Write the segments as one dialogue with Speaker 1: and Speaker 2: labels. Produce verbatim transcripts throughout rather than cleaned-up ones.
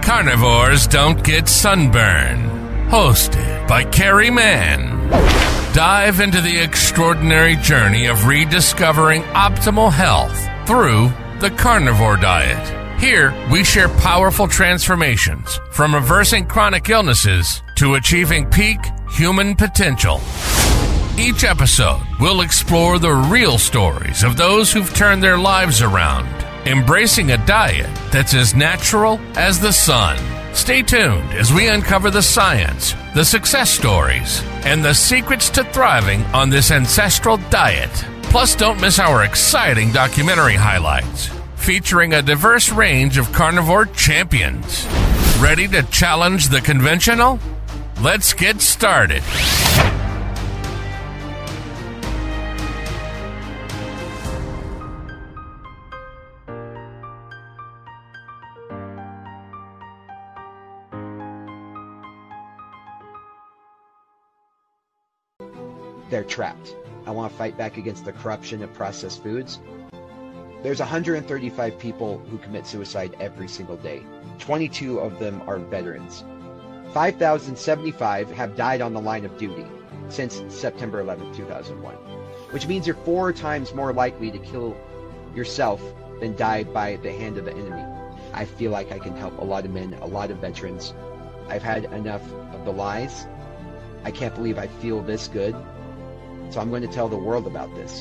Speaker 1: Carnivores Don't Get Sunburn, hosted by Carrie Mann. Dive into the extraordinary journey of rediscovering optimal health through the carnivore diet. Here, we share powerful transformations from reversing chronic illnesses to achieving peak human potential. Each episode will explore the real stories of those who've turned their lives around, embracing a diet that's as natural as the sun. Stay tuned as we uncover the science, the success stories, and the secrets to thriving on this ancestral diet. Plus, don't miss our exciting documentary highlights, featuring a diverse range of carnivore champions. Ready to challenge the conventional? Let's get started.
Speaker 2: They're trapped. I want to fight back against the corruption of processed foods. There's one hundred thirty-five people who commit suicide every single day. twenty-two of them are veterans. five thousand seventy-five have died on the line of duty since September eleventh, two thousand one, which means you're four times more likely to kill yourself than die by the hand of the enemy. I feel like I can help a lot of men, a lot of veterans. I've had enough of the lies. I can't believe I feel this good. So I'm going to tell the world about this.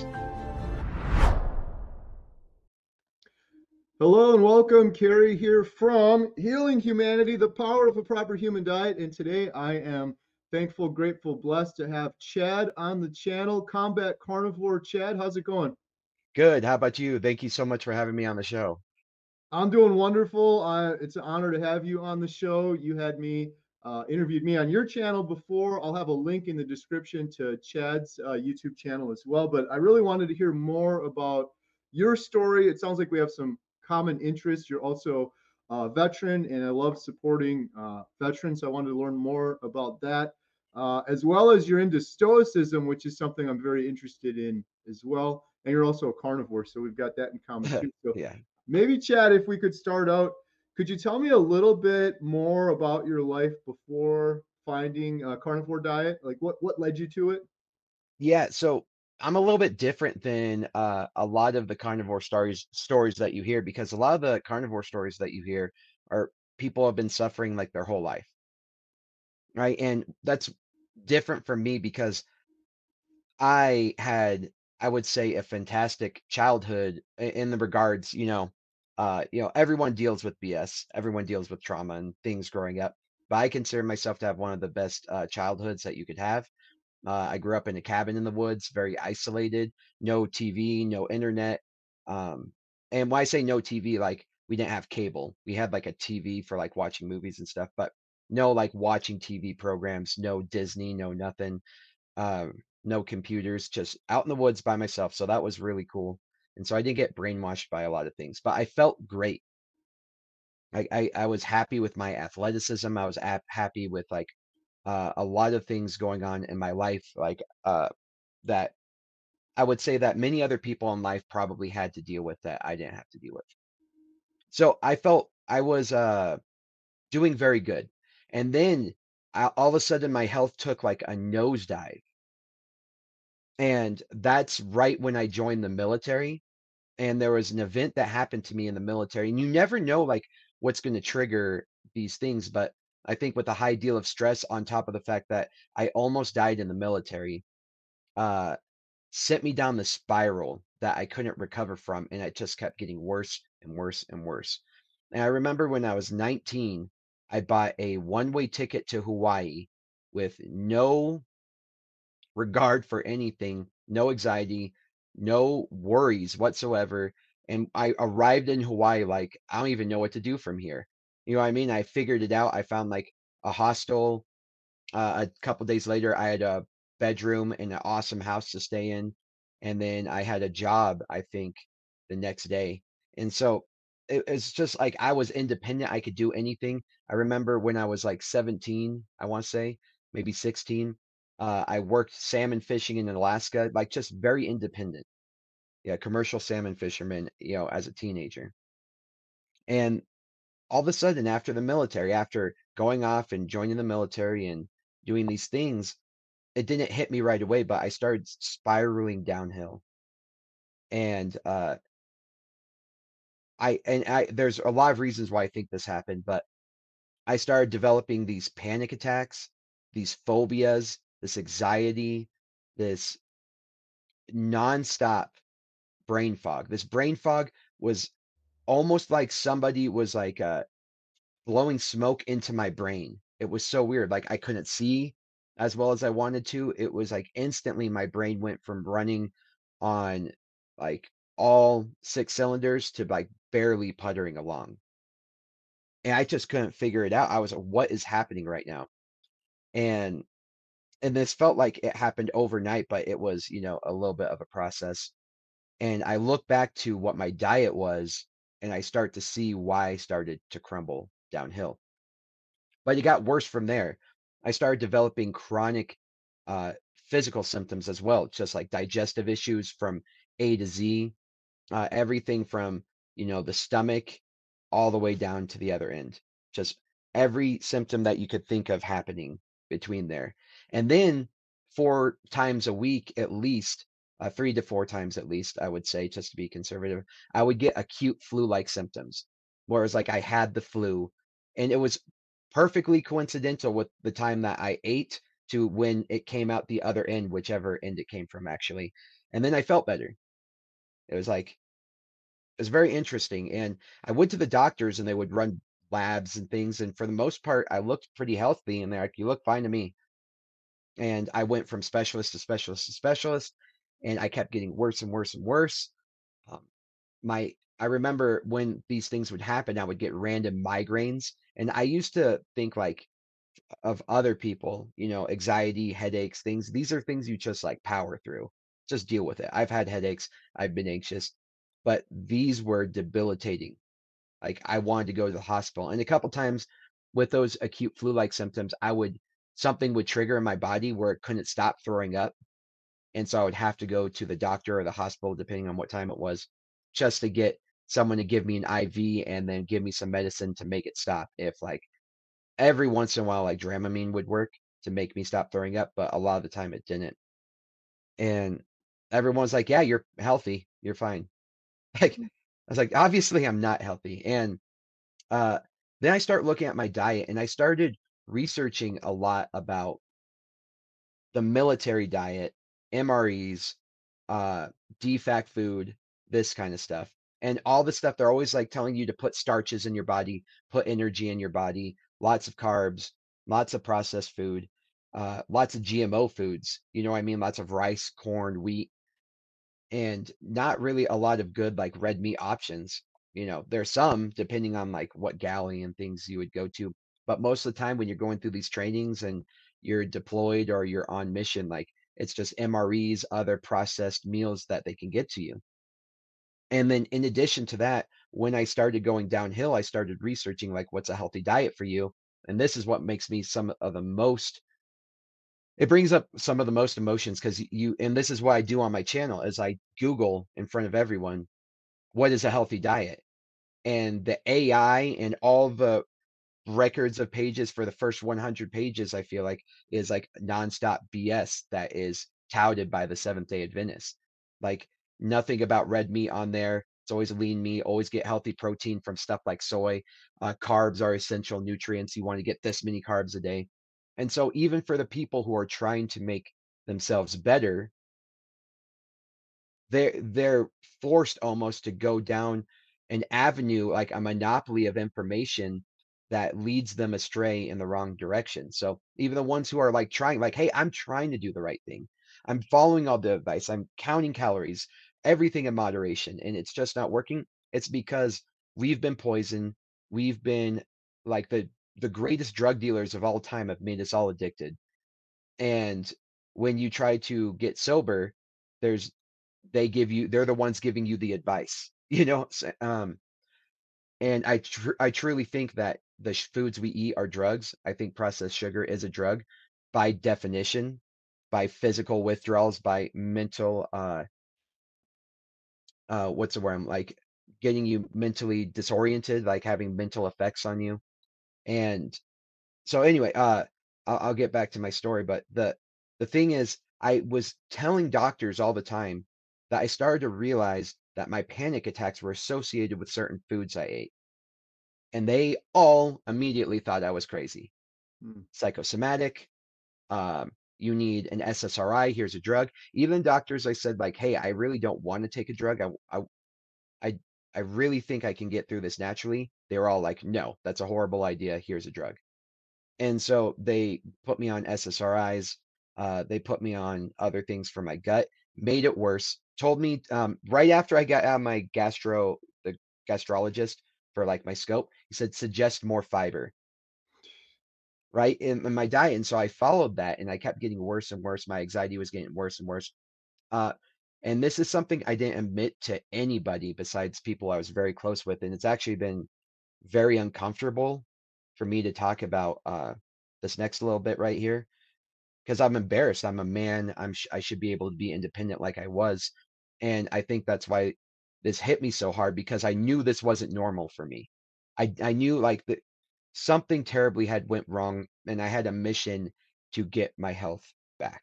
Speaker 3: Hello and welcome. Carrie here from Healing Humanity, the Power of a Proper Human Diet. And today I am thankful, grateful, blessed to have Chad on the channel, Combat Carnivore. Chad, how's it going?
Speaker 2: Good. How about you? Thank you so much for having me on the show.
Speaker 3: I'm doing wonderful. Uh, it's an honor to have you on the show. You had me Uh, interviewed me on your channel before. I'll have a link in the description to Chad's uh, YouTube channel as well. But I really wanted to hear more about your story. It sounds like we have some common interests. You're also a veteran, and I love supporting uh, veterans. So I wanted to learn more about that, uh, as well as you're into Stoicism, which is something I'm very interested in as well. And you're also a carnivore, so we've got that in common too. So
Speaker 2: yeah.
Speaker 3: Maybe, Chad, if we could start out, could you tell me a little bit more about your life before finding a carnivore diet? Like what, what led you to it?
Speaker 2: Yeah, so I'm a little bit different than uh, a lot of the carnivore stories stories that you hear, because a lot of the carnivore stories that you hear are people have been suffering like their whole life, right? And that's different for me because I had, I would say, a fantastic childhood i- in the regards, you know, uh, you know, everyone deals with B S, everyone deals with trauma and things growing up, but I consider myself to have one of the best uh, childhoods that you could have. Uh, I grew up in a cabin in the woods, very isolated, no T V, no internet. Um, and when I say no T V, like we didn't have cable. We had like a T V for like watching movies and stuff, but no like watching T V programs, no Disney, no nothing, um, no computers, just out in the woods by myself. So that was really cool. And so I didn't get brainwashed by a lot of things, but I felt great. I, I, I was happy with my athleticism. I was ap- happy with like uh, a lot of things going on in my life, like uh, that I would say that many other people in life probably had to deal with that I didn't have to deal with. So I felt I was uh, doing very good. And then I, all of a sudden, my health took like a nosedive. And that's right when I joined the military. And there was an event that happened to me in the military. And you never know like what's going to trigger these things. But I think with a high deal of stress on top of the fact that I almost died in the military, uh, sent me down the spiral that I couldn't recover from. And it just kept getting worse and worse and worse. And I remember when I was nineteen, I bought a one-way ticket to Hawaii with no regard for anything, no anxiety, no worries whatsoever. And I arrived in Hawaii like, I don't even know what to do from here. You know what I mean? I figured it out. I found like a hostel. Uh, a couple days later, I had a bedroom in an awesome house to stay in. And then I had a job, I think, the next day. And so it, it's just like I was independent. I could do anything. I remember when I was like seventeen, I want to say, maybe sixteen, uh, I worked salmon fishing in Alaska, like just very independent. Yeah, commercial salmon fisherman, you know, as a teenager. And all of a sudden, after the military, after going off and joining the military and doing these things, it didn't hit me right away, but I started spiraling downhill. And uh, I and I there's a lot of reasons why I think this happened, but I started developing these panic attacks, these phobias, this anxiety, this nonstop brain fog. This brain fog was almost like somebody was like uh, blowing smoke into my brain. It was so weird. Like I couldn't see as well as I wanted to. It was like instantly my brain went from running on like all six cylinders to like barely puttering along. And I just couldn't figure it out. I was like, what is happening right now? And and this felt like it happened overnight, but it was, you know, a little bit of a process. And I look back to what my diet was, and I start to see why I started to crumble downhill. But it got worse from there. I started developing chronic uh, physical symptoms as well, just like digestive issues from A to Z, uh, everything from, you know, the stomach all the way down to the other end. Just every symptom that you could think of happening between there. And then four times a week at least, uh, three to four times at least, I would say, just to be conservative, I would get acute flu-like symptoms. Whereas like I had the flu, and it was perfectly coincidental with the time that I ate to when it came out the other end, whichever end it came from actually. And then I felt better. It was like it was very interesting. And I went to the doctors and they would run labs and things. And for the most part, I looked pretty healthy. And they're like, you look fine to me. And I went from specialist to specialist to specialist. And I kept getting worse and worse and worse. Um, my I remember when these things would happen, I would get random migraines. And I used to think like of other people, you know, anxiety, headaches, things. These are things you just like power through. Just deal with it. I've had headaches, I've been anxious, but these were debilitating. Like I wanted to go to the hospital. And a couple times with those acute flu-like symptoms, I would something would trigger in my body where it couldn't stop throwing up. And so I would have to go to the doctor or the hospital, depending on what time it was, just to get someone to give me an I V and then give me some medicine to make it stop. If like every once in a while, like Dramamine would work to make me stop throwing up, but a lot of the time it didn't. And everyone's like, yeah, you're healthy. You're fine. Like, I was like, obviously I'm not healthy. And uh, then I start looking at my diet and I started researching a lot about the military diet, M R Es, uh, D FAC food, this kind of stuff. And all the stuff, they're always like telling you to put starches in your body, put energy in your body, lots of carbs, lots of processed food, uh, lots of G M O foods. You know what I mean? Lots of rice, corn, wheat, and not really a lot of good like red meat options. You know, there's some depending on like what galley and things you would go to, but most of the time when you're going through these trainings and you're deployed or you're on mission, like it's just M R Es, other processed meals that they can get to you. And then in addition to that, when I started going downhill, I started researching like what's a healthy diet for you. And this is what makes me some of the most it brings up some of the most emotions because you and this is what I do on my channel is I Google in front of everyone, what is a healthy diet? And the A I and all the records of pages for the first one hundred pages, I feel like is like nonstop B S that is touted by the Seventh Day Adventists. Like nothing about red meat on there. It's always lean meat. Always get healthy protein from stuff like soy. Uh, carbs are essential nutrients. You want to get this many carbs a day. And so even for the people who are trying to make themselves better, they're they're forced almost to go down an avenue like a monopoly of information that leads them astray in the wrong direction. So even the ones who are like trying, like, hey, I'm trying to do the right thing. I'm following all the advice. I'm counting calories, everything in moderation, and it's just not working. It's because we've been poisoned. We've been like the the greatest drug dealers of all time have made us all addicted. And when you try to get sober, there's they give you they're the ones giving you the advice, you know. So, um, and I tr- I truly think that the sh- foods we eat are drugs. I think processed sugar is a drug by definition, by physical withdrawals, by mental uh uh what's the word I'm like getting you mentally disoriented, like having mental effects on you. And so anyway, uh, I'll, I'll get back to my story, but the the thing is, I was telling doctors all the time that I started to realize that my panic attacks were associated with certain foods I ate, and they all immediately thought I was crazy,
Speaker 3: Mm.
Speaker 2: psychosomatic. Um, you need an S S R I. Here's a drug. Even doctors, I said like, hey, I really don't want to take a drug. I, I, I, I really think I can get through this naturally. They were all like, no, that's a horrible idea. Here's a drug. And so they put me on S S R Is. Uh, they put me on other things for my gut, made it worse. Told me um, right after I got out of my gastro, the gastrologist for like my scope, he said suggest more fiber, right, in, in my diet. And so I followed that, and I kept getting worse and worse. My anxiety was getting worse and worse. Uh, and this is something I didn't admit to anybody besides people I was very close with, and it's actually been very uncomfortable for me to talk about uh, this next little bit right here because I'm embarrassed. I'm a man. I'm sh- I should be able to be independent like I was, and I think that's why this hit me so hard because I knew this wasn't normal for me. I I knew like that something terribly had went wrong, and I had a mission to get my health back.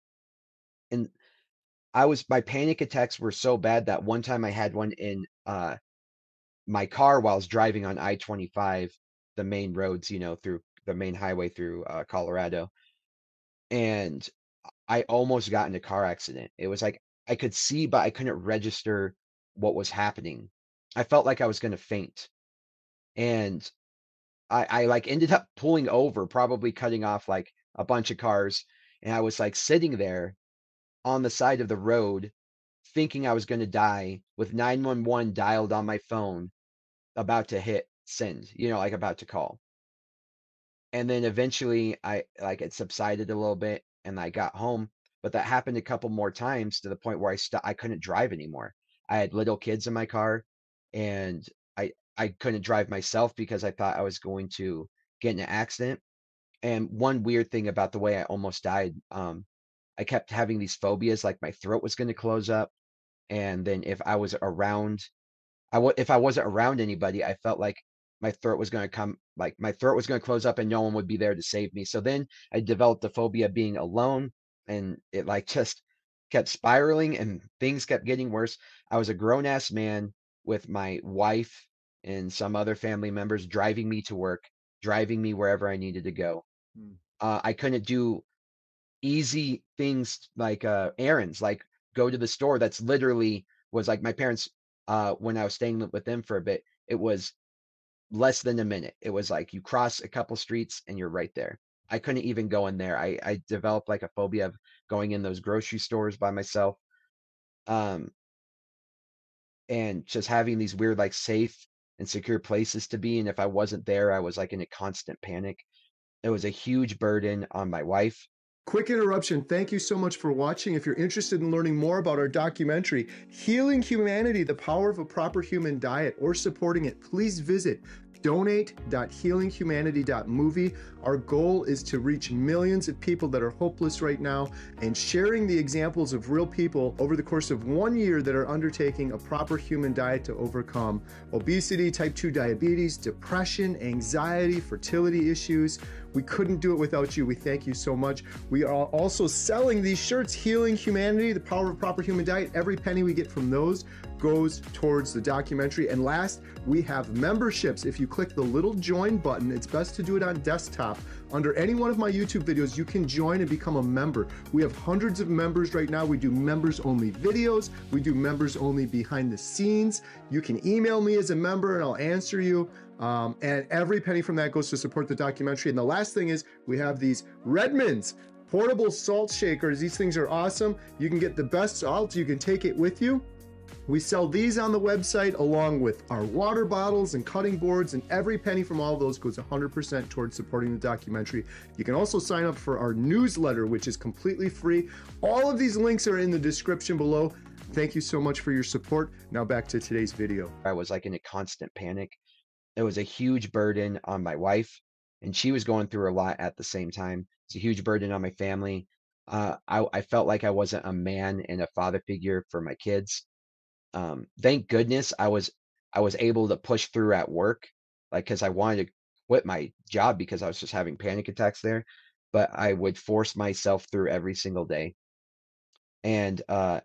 Speaker 2: And I was my panic attacks were so bad that one time I had one in uh my car while I was driving on I twenty-five, the main roads, you know, through the main highway through uh, Colorado, and I almost got in a car accident. It was like I could see, but I couldn't register what was happening. I felt like I was going to faint, and I, I like ended up pulling over, probably cutting off like a bunch of cars, and I was like sitting there on the side of the road, thinking I was going to die, with nine one one dialed on my phone, about to hit send, you know, like about to call. And then eventually I like it subsided a little bit and I got home, but that happened a couple more times to the point where I st- I couldn't drive anymore. I had little kids in my car, and I I couldn't drive myself because I thought I was going to get in an accident. And one weird thing about the way I almost died, um, I kept having these phobias, like my throat was going to close up, and then if I was around I w- if I wasn't around anybody, I felt like my throat was going to come, like my throat was going to close up and no one would be there to save me. So then I developed the phobia of being alone, and it like just kept spiraling and things kept getting worse. I was a grown ass man with my wife and some other family members driving me to work, driving me wherever I needed to go.
Speaker 3: Mm.
Speaker 2: Uh, I couldn't do easy things like uh errands, like go to the store. That's literally was like my parents, uh when I was staying with them for a bit, it was less than a minute. It was like you cross a couple streets and you're right there. I couldn't even go in there. I I developed like a phobia of going in those grocery stores by myself. Um and just having these weird like safe and secure places to be, and if I wasn't there, I was like in a constant panic. It was a huge burden on my wife.
Speaker 3: Quick interruption. Thank you so much for watching. If you're interested in learning more about our documentary, Healing Humanity, The Power of a Proper Human Diet, or supporting it, please visit donate dot healing humanity dot movie. Our goal is to reach millions of people that are hopeless right now, and sharing the examples of real people over the course of one year that are undertaking a proper human diet to overcome obesity, type two diabetes, depression, anxiety, fertility issues. We couldn't do it without you. We thank you so much. We are also selling these shirts, Healing Humanity, The Power of a Proper Human Diet. Every penny we get from those goes towards the documentary. And last, we have memberships. If you click the little join button, it's best to do it on desktop. Under any one of my YouTube videos, you can join and become a member. We have hundreds of members right now. We do members only videos. We do members only behind the scenes. You can email me as a member and I'll answer you. Um, and every penny from that goes to support the documentary. And the last thing is we have these Redmond's portable salt shakers. These things are awesome. You can get the best salt. You can take it with you. We sell these on the website along with our water bottles and cutting boards, and every penny from all of those goes one hundred percent towards supporting the documentary. You can also sign up for our newsletter, which is completely free. All of these links are in the description below. Thank you so much for your support. Now back to today's video.
Speaker 2: I was like in a constant panic. It was a huge burden on my wife, and she was going through a lot at the same time. It's a huge burden on my family. Uh, I, I felt like I wasn't a man and a father figure for my kids. Um, thank goodness I was I was able to push through at work, like because I wanted to quit my job because I was just having panic attacks there. But I would force myself through every single day. And uh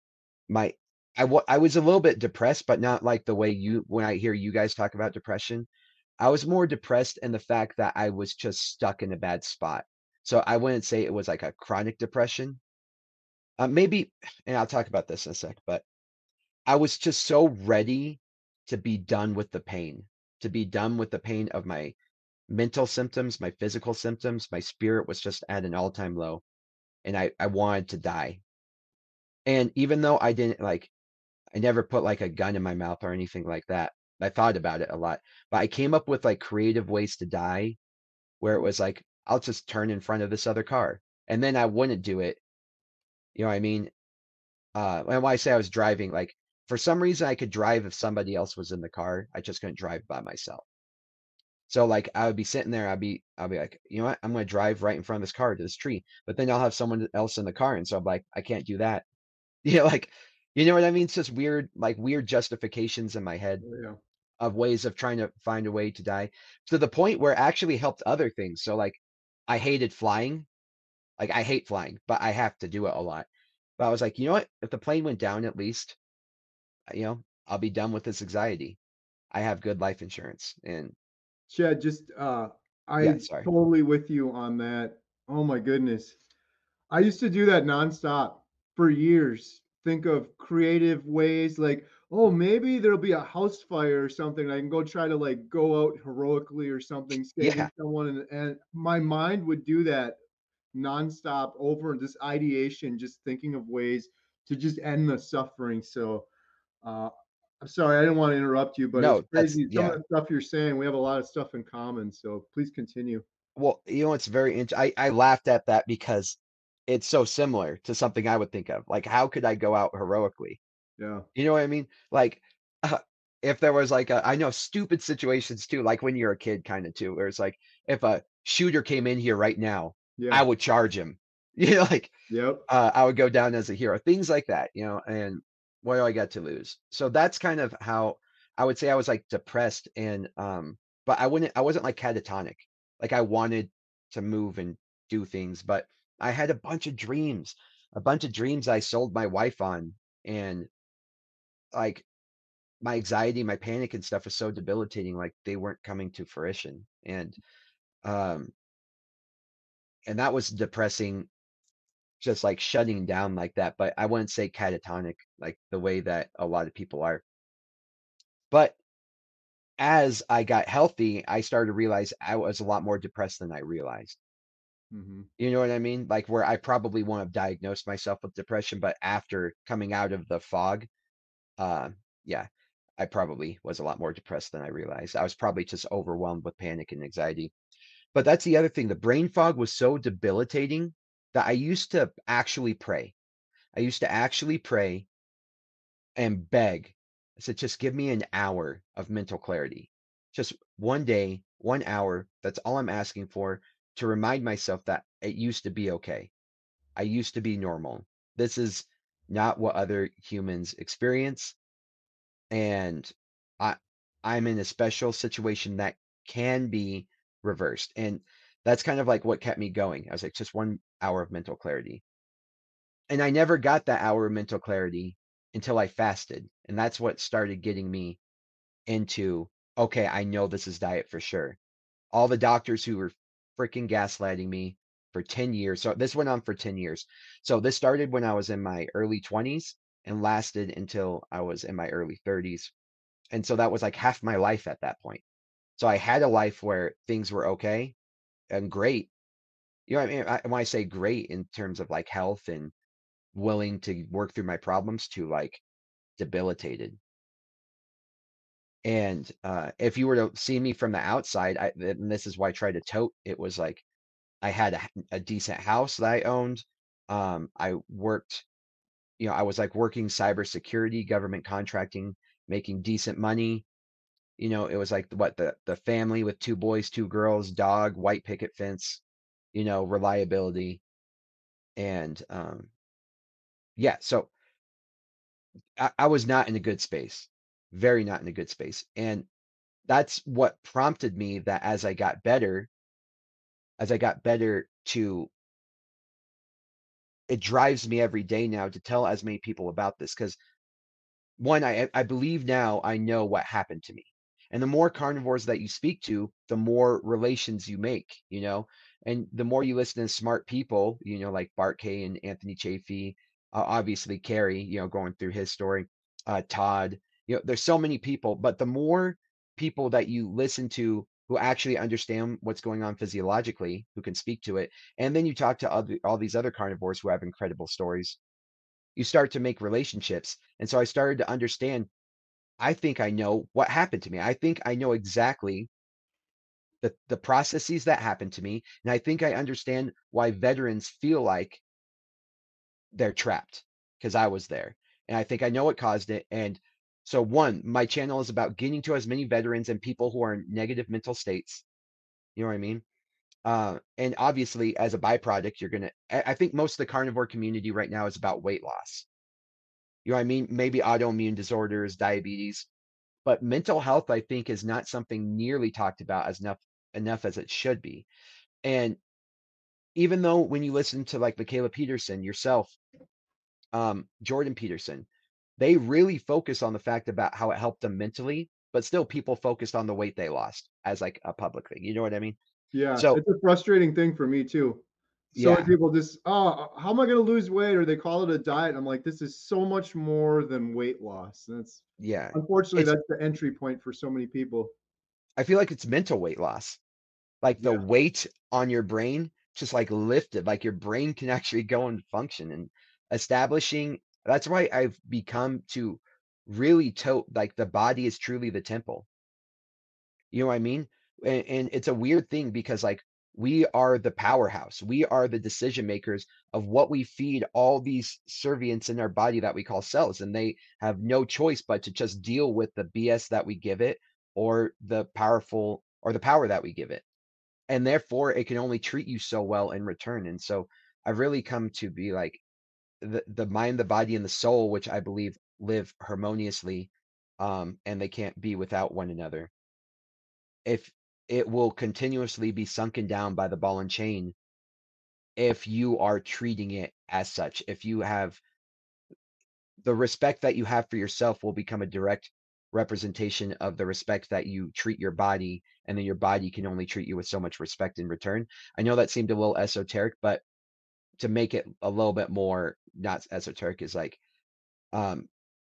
Speaker 2: my I wa I was a little bit depressed, but not like the way you when I hear you guys talk about depression. I was more depressed in the fact that I was just stuck in a bad spot. So I wouldn't say it was like a chronic depression. Uh, maybe, and I'll talk about this in a sec, but I was just so ready to be done with the pain, to be done with the pain of my mental symptoms, my physical symptoms. My spirit was just at an all-time low, and I I wanted to die. And even though I didn't like I never put like a gun in my mouth or anything like that. I thought about it a lot, but I came up with like creative ways to die where it was like, I'll just turn in front of this other car. And then I wouldn't do it. You know what I mean? Uh, and why I say I was driving, like for some reason I could drive if somebody else was in the car. I just couldn't drive by myself. So like I would be sitting there, I'd be I'll be like, you know what? I'm gonna drive right in front of this car to this tree. But then I'll have someone else in the car. And so I'm like, I can't do that. You know, like you know what I mean? It's just weird, like weird justifications in my head
Speaker 3: Oh, yeah.
Speaker 2: of ways of trying to find a way to die to the point where it actually helped other things. So like I hated flying. Like I hate flying, but I have to do it a lot. But I was like, you know what? If the plane went down at least, you know, I'll be done with this anxiety. I have good life insurance. And
Speaker 3: Chad, just uh,
Speaker 2: yeah,
Speaker 3: I
Speaker 2: sorry.
Speaker 3: totally with you on that. Oh my goodness. I used to do that nonstop for years. Think of creative ways like, oh, maybe there'll be a house fire or something. I can go try to like go out heroically or something, saving
Speaker 2: Yeah.
Speaker 3: someone. And, and my mind would do that nonstop over this ideation, just thinking of ways to just end the suffering. So uh, I'm sorry, I didn't want to interrupt you, but it's
Speaker 2: No, that's
Speaker 3: crazy. Some of
Speaker 2: yeah.
Speaker 3: the stuff you're saying, we have a lot of stuff in common. So please continue.
Speaker 2: Well, you know, it's very int I I laughed at that because it's so similar to something I would think of. Like, how could I go out heroically?
Speaker 3: Yeah.
Speaker 2: You know what I mean? Like, uh, if there was like a, I know stupid situations too, like when you're a kid, kind of too, where it's like if a shooter came in here right now, I
Speaker 3: Yeah.
Speaker 2: would charge him. You know, like
Speaker 3: Yep.
Speaker 2: uh, I would go down as a hero, things like that. You know, and what do I got to lose? So that's kind of how I would say I was like depressed and um, but I wouldn't, I wasn't like catatonic. Like I wanted to move and do things, but I had a bunch of dreams, a bunch of dreams I sold my wife on, and like my anxiety, my panic and stuff was so debilitating, like they weren't coming to fruition. And um and that was depressing, just like shutting down like that. But I wouldn't say catatonic like the way that a lot of people are. But as I got healthy, I started to realize I was a lot more depressed than I realized.
Speaker 3: Hmm.
Speaker 2: You know what I mean? Like where I probably wouldn't have diagnosed myself with depression, but after coming out of the fog, uh, yeah, I probably was a lot more depressed than I realized. I was probably just overwhelmed with panic and anxiety. But that's the other thing. The brain fog was so debilitating that I used to actually pray. I used to actually pray and beg. I said, just give me an hour of mental clarity. Just one day, one hour. That's all I'm asking for, to remind myself that it used to be okay. I used to be normal. This is not what other humans experience. And I I'm in a special situation that can be reversed. And that's kind of like what kept me going. I was like, just one hour of mental clarity. And I never got that hour of mental clarity until I fasted. And that's what started getting me into, okay, I know this is diet for sure. All the doctors who were freaking gaslighting me for ten years. So this went on for ten years. So this started when I was in my early twenties and lasted until I was in my early thirties. And so that was like half my life at that point. So I had a life where things were okay and great. You know what I mean? I, when I say great in terms of like health and willing to work through my problems, to like debilitated. And uh, if you were to see me from the outside, I, and this is why I tried to tote, it was like I had a, a decent house that I owned. Um, I worked, you know, I was like working cybersecurity, government contracting, making decent money. You know, it was like what the the family with two boys, two girls, dog, white picket fence, you know, reliability. And um yeah, so I, I was not in a good space. very not in a good space. And that's what prompted me that as I got better, as I got better to it drives me every day now to tell as many people about this because one, I I believe now I know what happened to me. And the more carnivores that you speak to, the more relations you make, you know, and the more you listen to smart people, you know, like Bart Kay and Anthony Chafee, uh, obviously Carrie, you know, going through his story, uh, Todd, you know, there's so many people, but the more people that you listen to who actually understand what's going on physiologically, who can speak to it, and then you talk to other, all these other carnivores who have incredible stories, you start to make relationships. And so I started to understand, I think I know what happened to me. I think I know exactly the, the processes that happened to me. And I think I understand why veterans feel like they're trapped because I was there. And I think I know what caused it. And so, one, my channel is about getting to as many veterans and people who are in negative mental states. You know what I mean? Uh, and obviously, as a byproduct, you're going to, I think most of the carnivore community right now is about weight loss. You know what I mean? Maybe autoimmune disorders, diabetes, but mental health, I think, is not something nearly talked about as enough enough as it should be. And even though when you listen to like Michaela Peterson, yourself, um, Jordan Peterson, they really focus on the fact about how it helped them mentally, but still people focused on the weight they lost as like a public thing. You know what I mean?
Speaker 3: Yeah,
Speaker 2: So
Speaker 3: it's a frustrating thing for me too. So many
Speaker 2: yeah,
Speaker 3: people just, oh, how am I going to lose weight? Or they call it a diet. I'm like, this is so much more than weight loss. And it's
Speaker 2: yeah.
Speaker 3: unfortunately
Speaker 2: It's
Speaker 3: that's the entry point for so many people.
Speaker 2: I feel like it's mental weight loss. Like the
Speaker 3: Yeah.
Speaker 2: weight on your brain just like lifted, like your brain can actually go and function and establishing. That's why I've become to really tote like the body is truly the temple. You know what I mean? And, and it's a weird thing because like we are the powerhouse. We are the decision makers of what we feed all these servients in our body that we call cells. And they have no choice but to just deal with the B S that we give it or the powerful or the power that we give it, and therefore it can only treat you so well in return. And so I've really come to be like the, the mind, the body, and the soul, which I believe live harmoniously, um, and they can't be without one another. If it will continuously be sunken down by the ball and chain if you are treating it as such. If you have the respect that you have for yourself will become a direct representation of the respect that you treat your body, and then your body can only treat you with so much respect in return. I know that seemed a little esoteric, but to make it a little bit more not esoteric is like um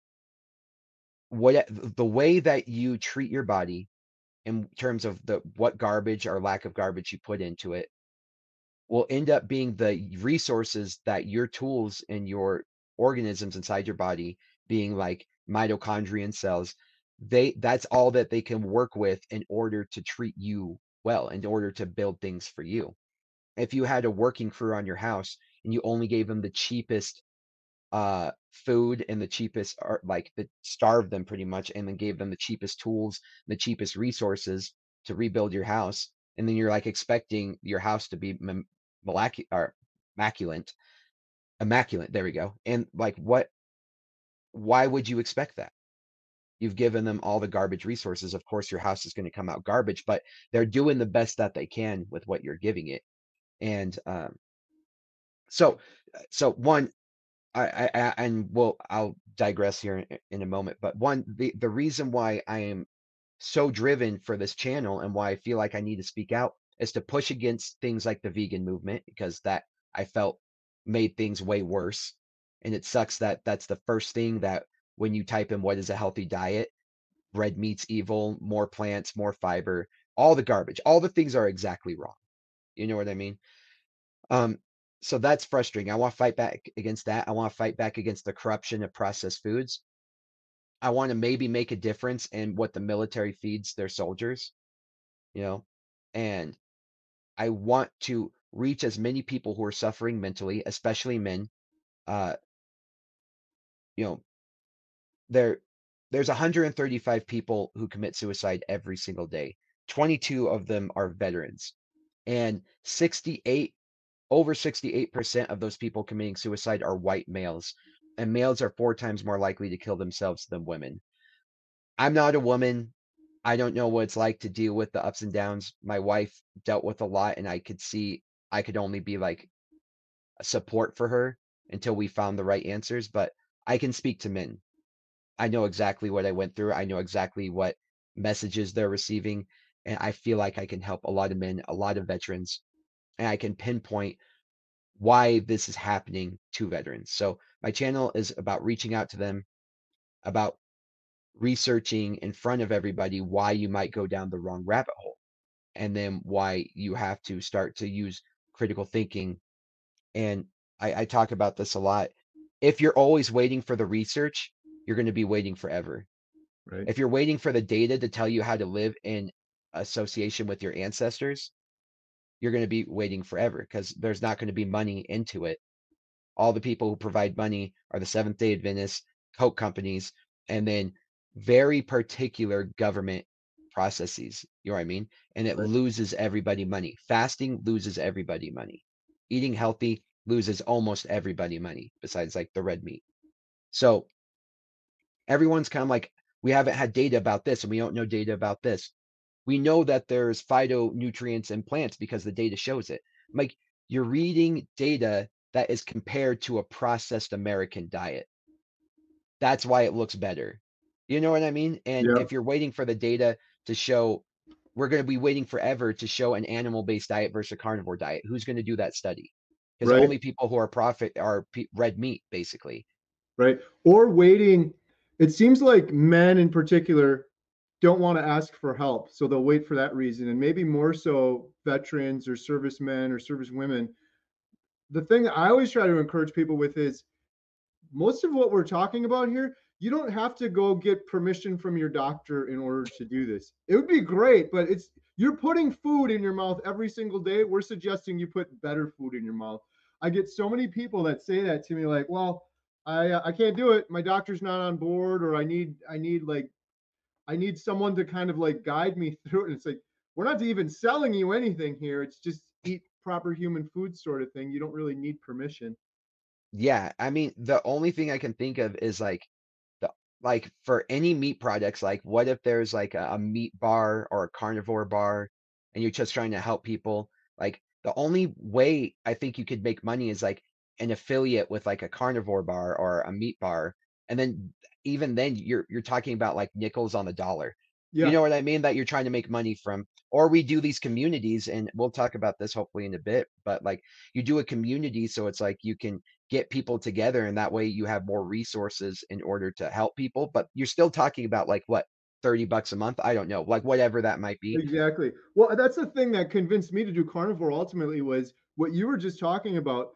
Speaker 2: what the way that you treat your body in terms of the what garbage or lack of garbage you put into it will end up being the resources that your tools and your organisms inside your body, being like mitochondrial cells, they that's all that they can work with in order to treat you well, in order to build things for you. If you had a working crew on your house and you only gave them the cheapest uh food and the cheapest or like the starved them pretty much and then gave them the cheapest tools, the cheapest resources to rebuild your house, and then you're like expecting your house to be malac- or immaculate, immaculate, there we go. And like what why would you expect that? You've given them all the garbage resources. Of course your house is going to come out garbage, but they're doing the best that they can with what you're giving it. And um so so one, I, I, I and well, I'll digress here in, in a moment. But one, the the reason why I am so driven for this channel and why I feel like I need to speak out is to push against things like the vegan movement, because that I felt made things way worse. And it sucks that that's the first thing that when you type in what is a healthy diet, red meat's evil, more plants, more fiber, all the garbage, all the things are exactly wrong. You know what I mean? Um, so that's frustrating. I want to fight back against that. I want to fight back against the corruption of processed foods. I want to maybe make a difference in what the military feeds their soldiers, you know, and I want to reach as many people who are suffering mentally, especially men. Uh, you know, there there's one hundred thirty-five people who commit suicide every single day. twenty-two of them are veterans, and sixty-eight over sixty-eight percent of those people committing suicide are white males, and males are four times more likely to kill themselves than women. I'm not a woman. I don't know what it's like to deal with the ups and downs. My wife dealt with a lot, and I could see I could only be like a support for her until we found the right answers. But I can speak to men. I know exactly what I went through. I know exactly what messages they're receiving. And I feel like I can help a lot of men, a lot of veterans, and I can pinpoint why this is happening to veterans. So my channel is about reaching out to them, about researching in front of everybody why you might go down the wrong rabbit hole, and then why you have to start to use critical thinking. And I, I talk about this a lot. If you're always waiting for the research, you're going to be waiting forever.
Speaker 3: Right.
Speaker 2: If you're waiting for the data to tell you how to live in association with your ancestors, you're going to be waiting forever because there's not going to be money into it. All the people who provide money are the Seventh Day Adventists, Coke companies, and then very particular government processes. You know what I mean? And it
Speaker 3: Right.
Speaker 2: loses everybody money. Fasting loses everybody money. Eating healthy loses almost everybody money, besides like the red meat. So everyone's kind of like, we haven't had data about this and we don't know data about this. We know that there's phytonutrients in plants because the data shows it. Like, you're reading data that is compared to a processed American diet. That's why it looks better. You know what I mean? And
Speaker 3: Yeah.
Speaker 2: if you're waiting for the data to show, we're going to be waiting forever to show an animal-based diet versus a carnivore diet. Who's going to do that study? Because
Speaker 3: Right.
Speaker 2: only people who are profit are pe- red meat, basically.
Speaker 3: Right. Or waiting. It seems like men in particular don't want to ask for help, so they'll wait for that reason, and maybe more so veterans or servicemen or servicewomen. The thing I always try to encourage people with is most of what we're talking about here, you don't have to go get permission from your doctor in order to do this. It would be great, but it's you're putting food in your mouth every single day. We're suggesting you put better food in your mouth. I get so many people that say that to me, like, well, I I can't do it. My doctor's not on board, or I need I need like I need someone to kind of like guide me through it. And it's like we're not even selling you anything here. It's just eat proper human food sort of thing. You don't really need permission.
Speaker 2: Yeah, I mean, the only thing I can think of is like the like for any meat products, like what if there's like a, a meat bar or a carnivore bar and you're just trying to help people? Like the only way I think you could make money is like an affiliate with like a carnivore bar or a meat bar. And then even then you're you're talking about like nickels on the dollar. You
Speaker 3: Yeah,
Speaker 2: know what I mean? That you're trying to make money from. Or we do these communities, and we'll talk about this hopefully in a bit, but like you do a community so it's like you can get people together and that way you have more resources in order to help people, but you're still talking about like what, thirty bucks a month? I don't know, like whatever that might be.
Speaker 3: exactly. Well, that's the thing that convinced me to do carnivore ultimately was what you were just talking about.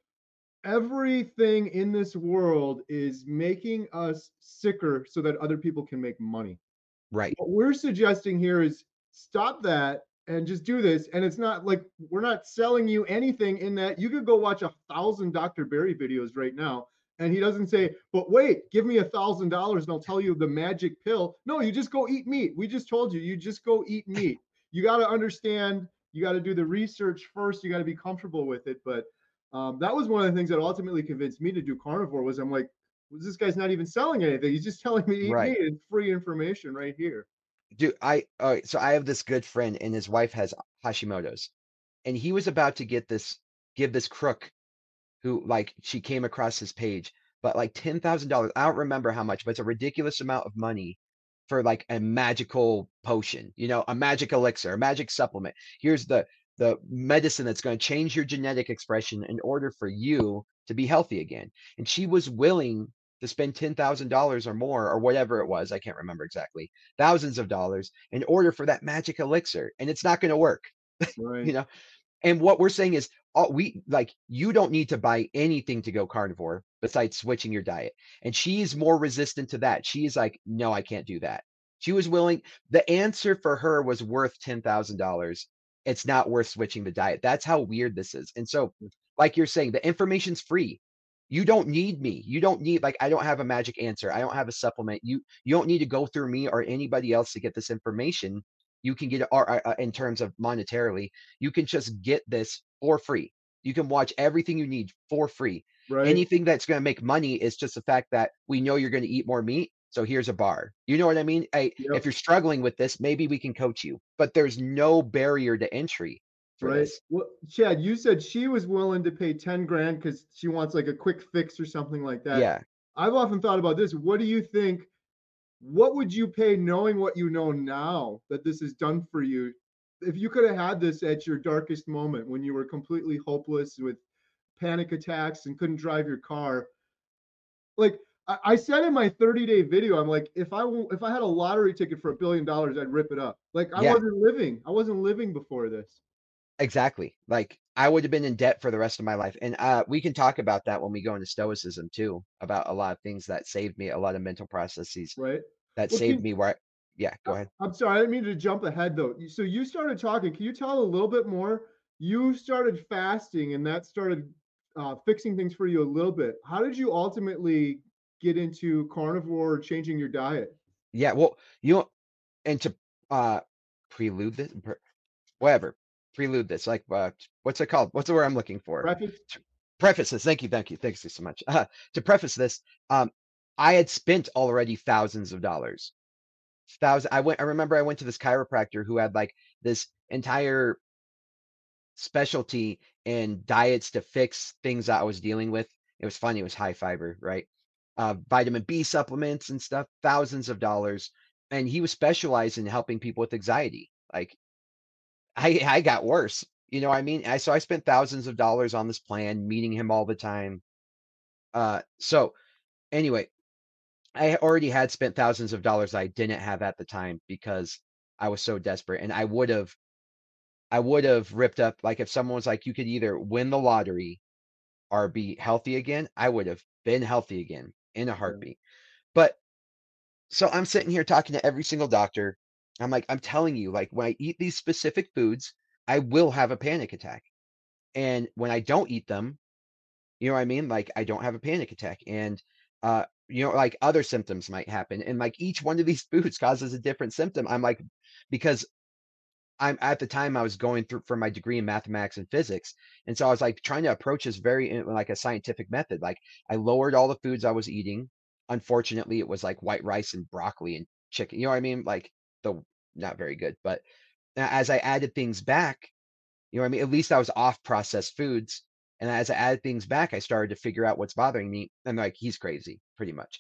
Speaker 3: Everything in this world is making us sicker so that other people can make money.
Speaker 2: Right.
Speaker 3: What we're suggesting here is stop that and just do this. And it's not like we're not selling you anything in that you could go watch a thousand Doctor Berry videos right now. And he doesn't say, but wait, give me a thousand dollars and I'll tell you the magic pill. No, you just go eat meat. We just told you, you just go eat meat. You got to understand, you got to do the research first. You got to be comfortable with it. But um, that was one of the things that ultimately convinced me to do carnivore was I'm like, this guy's not even selling anything. He's just telling me to eat
Speaker 2: Right.
Speaker 3: meat. It's free information right here.
Speaker 2: Dude, I all right, so I have this good friend and his wife has Hashimoto's, and he was about to get this give this crook who like she came across his page, but like ten thousand dollars. I don't remember how much, but it's a ridiculous amount of money for like a magical potion, you know, a magic elixir, a magic supplement. Here's the the medicine that's going to change your genetic expression in order for you to be healthy again. And she was willing to spend ten thousand dollars or more or whatever it was, I can't remember exactly, thousands of dollars in order for that magic elixir, and it's not going to work, you
Speaker 3: Right.
Speaker 2: know. And what we're saying is, all we like, you don't need to buy anything to go carnivore besides switching your diet. And she's more resistant to that. She's like, no, I can't do that. She was willing. The answer for her was worth ten thousand dollars. It's not worth switching the diet. That's how weird this is. And so, like you're saying, the information's free. You don't need me. You don't need like I don't have a magic answer. I don't have a supplement. You you don't need to go through me or anybody else to get this information. You can get it or, uh, in terms of monetarily. You can just get this for free. You can watch everything you need for free.
Speaker 3: Right.
Speaker 2: Anything that's going to make money is just the fact that we know you're going to eat more meat. So here's a bar. You know what I mean? I, if
Speaker 3: Yep.
Speaker 2: you're struggling with this, maybe we can coach you. But there's no barrier to entry for
Speaker 3: Right.
Speaker 2: this.
Speaker 3: Well, Chad, you said she was willing to pay ten grand because she wants like a quick fix or something like that.
Speaker 2: Yeah.
Speaker 3: I've often thought about this. What do you think? What would you pay knowing what you know now that this is done for you? If you could have had this at your darkest moment when you were completely hopeless with panic attacks and couldn't drive your car, like I, I said in my thirty day video, I'm like, if I if I had a lottery ticket for a billion dollars, I'd rip it up. Like I
Speaker 2: Yeah.
Speaker 3: wasn't living. I wasn't living before this.
Speaker 2: Exactly. Like I would have been in debt for the rest of my life. And uh we can talk about that when we go into stoicism too, about a lot of things that saved me, a lot of mental processes
Speaker 3: Right.
Speaker 2: that
Speaker 3: Well,
Speaker 2: saved
Speaker 3: can,
Speaker 2: me where I, yeah, go ahead.
Speaker 3: I'm sorry, I didn't mean to jump ahead though. So you started talking. Can you tell a little bit more? You started fasting, and that started uh, fixing things for you a little bit. How did you ultimately get into carnivore, changing your diet?
Speaker 2: Yeah, well, you know, and to uh prelude this, pre- whatever, prelude this, like uh, what's it called? What's the word I'm looking for?
Speaker 3: Preface?
Speaker 2: To preface this, thank you, thank you, thanks you so much. Uh, to preface this, um, I had spent already thousands of dollars. Thousand. I went. I remember I went to this chiropractor who had like this entire specialty in diets to fix things that I was dealing with. It was funny. It was high fiber, right? Uh, vitamin B supplements and stuff, thousands of dollars. And he was specialized in helping people with anxiety. Like I, I got worse. You know what I mean? I so I spent thousands of dollars on this plan, meeting him all the time. Uh, so anyway, I already had spent thousands of dollars I didn't have at the time because I was so desperate, and I would have I would have ripped up like if someone was like, you could either win the lottery or be healthy again, I would have been healthy again in a
Speaker 3: Yeah.
Speaker 2: heartbeat. But so I'm sitting here talking to every single doctor. I'm like, I'm telling you, like when I eat these specific foods, I will have a panic attack. And when I don't eat them, you know what I mean? Like I don't have a panic attack. And uh, you know, like other symptoms might happen. And like each one of these foods causes a different symptom. I'm like, because I'm at the time I was going through for my degree in mathematics and physics. And so I was like trying to approach this very in like a scientific method. Like I lowered all the foods I was eating. Unfortunately, it was like white rice and broccoli and chicken. You know what I mean? Like the not very good. But as I added things back, you know what I mean? At least I was off processed foods. And as I added things back, I started to figure out what's bothering me. And like he's crazy, pretty much.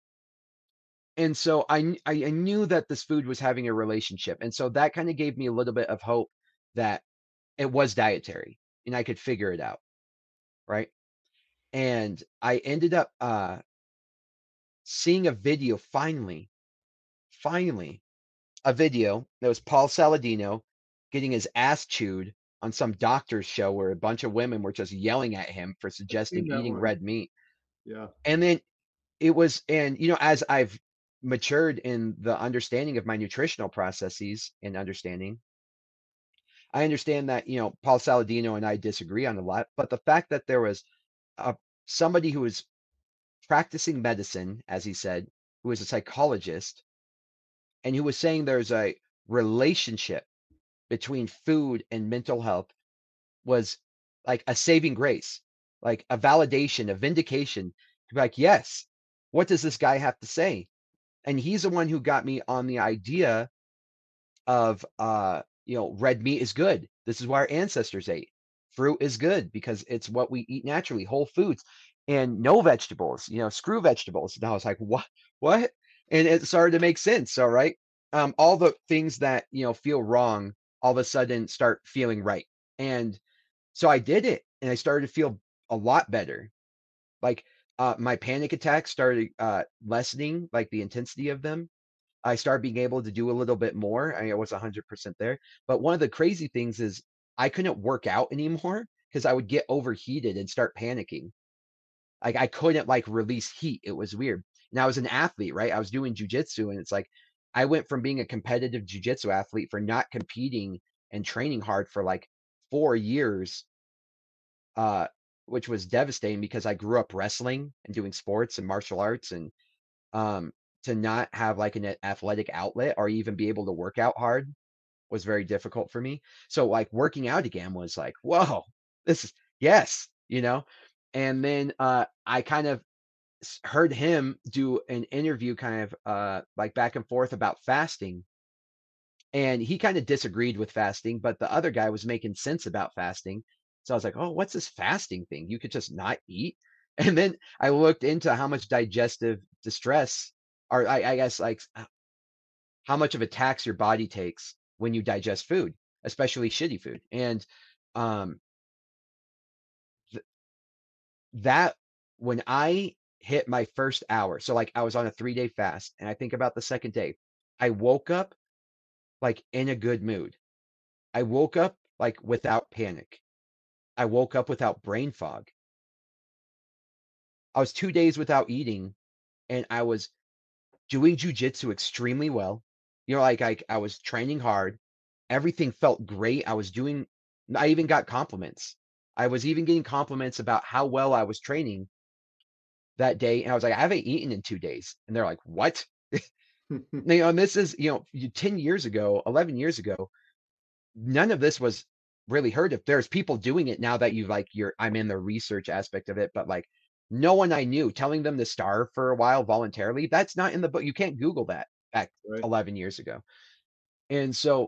Speaker 2: And so I, kn- I I knew that this food was having a relationship. And so that kind of gave me a little bit of hope that it was dietary and I could figure it out, right? And I ended up uh seeing a video finally, finally, a video that was Paul Saladino getting his ass chewed on some doctor's show where a bunch of women were just yelling at him for
Speaker 3: I've
Speaker 2: suggesting
Speaker 3: seen that
Speaker 2: eating
Speaker 3: one.
Speaker 2: red meat.
Speaker 3: Yeah.
Speaker 2: And then it was, and you know, as I've matured in the understanding of my nutritional processes and understanding, I understand that, you know, Paul Saladino and I disagree on a lot, but the fact that there was a somebody who was practicing medicine, as he said, who was a psychologist, and who was saying there's a relationship between food and mental health was like a saving grace, like a validation, a vindication. To be like, yes, what does this guy have to say? And he's the one who got me on the idea of uh you know red meat is good. This is what our ancestors ate. Fruit is good because it's what we eat naturally, whole foods, and no vegetables, you know screw vegetables. And I was like, what what and it started to make sense. All right, um all the things that you know feel wrong all of a sudden start feeling right. And so I did it and I started to feel a lot better. Like uh my panic attacks started uh lessening, like the intensity of them. I started being able to do a little bit more. I mean, I was one hundred percent there. But one of the crazy things is I couldn't work out anymore because I would get overheated and start panicking. Like I couldn't like release heat. It was weird. And I was an athlete, right? I was doing jujitsu, and it's like I went from being a competitive jujitsu athlete for not competing and training hard for like four years, uh, which was devastating because I grew up wrestling and doing sports and martial arts, and um, to not have like an athletic outlet or even be able to work out hard was very difficult for me. So like working out again was like, whoa, this is yes, you know. And then uh, I kind of s- heard him do an interview kind of uh like back and forth about fasting, and he kind of disagreed with fasting, but the other guy was making sense about fasting. So I was like, oh, what's this fasting thing? You could just not eat. And then I looked into how much digestive distress, or I, I guess like h- how much of a tax your body takes when you digest food, especially shitty food. And um, th- that when I hit my first hour, so like I was on a three day fast, and I think about the second day, I woke up like in a good mood. I woke up like without panic. I woke up without brain fog. I was two days without eating, and I was doing jujitsu extremely well. You know, like I, I was training hard. Everything felt great. I was doing, I even got compliments. I was even getting compliments about how well I was training that day. And I was like, I haven't eaten in two days. And they're like, what? You know, and this is, you know, you- ten years ago, eleven years ago, none of this was really heard of. There's people doing it now that you like you're I'm in the research aspect of it, but like no one I knew telling them to starve for a while voluntarily, that's not in the book. You can't Google that back
Speaker 3: Right.
Speaker 2: eleven years ago. And so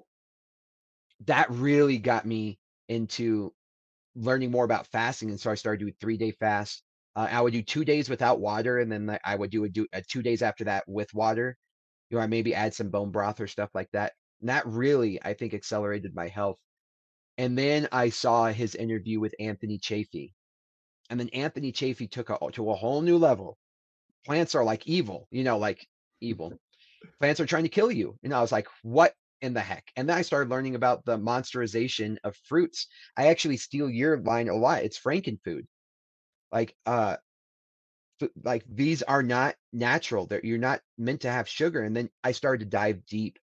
Speaker 2: that really got me into learning more about fasting. And so I started doing three day fast. Uh, I would do two days without water, and then I would do a, do uh, two days after that with water. You know, I maybe add some bone broth or stuff like that. And that really, I think, accelerated my health. And then I saw his interview with Anthony Chafee. And then Anthony Chafee took it to a whole new level. Plants are like evil, you know, like evil. Plants are trying to kill you. And I was like, what in the heck? And then I started learning about the monsterization of fruits. I actually steal your line a lot. It's Frankenfood. Like, uh, like these are not natural. They're, you're not meant to have sugar. And then I started to dive deep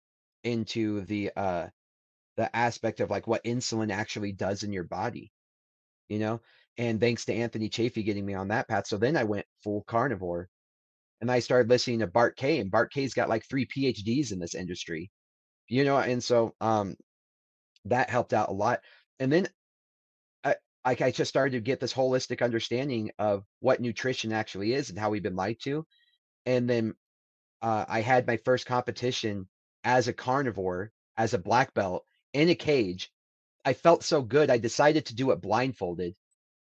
Speaker 2: into the uh the aspect of like what insulin actually does in your body, you know? And thanks to Anthony Chafee getting me on that path. So then I went full carnivore, and I started listening to Bart K, and Bart K's got like three PhDs in this industry, you know? And so um, that helped out a lot. And then I, like I just started to get this holistic understanding of what nutrition actually is and how we've been lied to. And then uh, I had my first competition as a carnivore, as a black belt in a cage. I felt so good. I decided to do it blindfolded,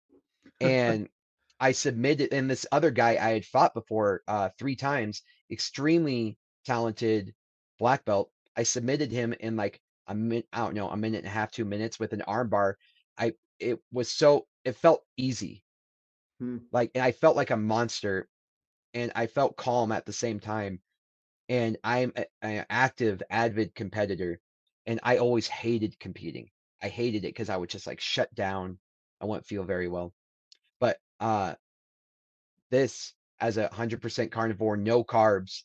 Speaker 2: and I submitted, and this other guy I had fought before uh, three times, extremely talented black belt. I submitted him in like a minute, I don't know, a minute and a half, two minutes with an armbar. I it was so it felt easy,
Speaker 3: Hmm.
Speaker 2: like, and I felt like a monster, and I felt calm at the same time. And I'm an active, avid competitor, and I always hated competing. I hated it because I would just like shut down. I wouldn't feel very well. But uh this, as a one hundred percent carnivore, no carbs,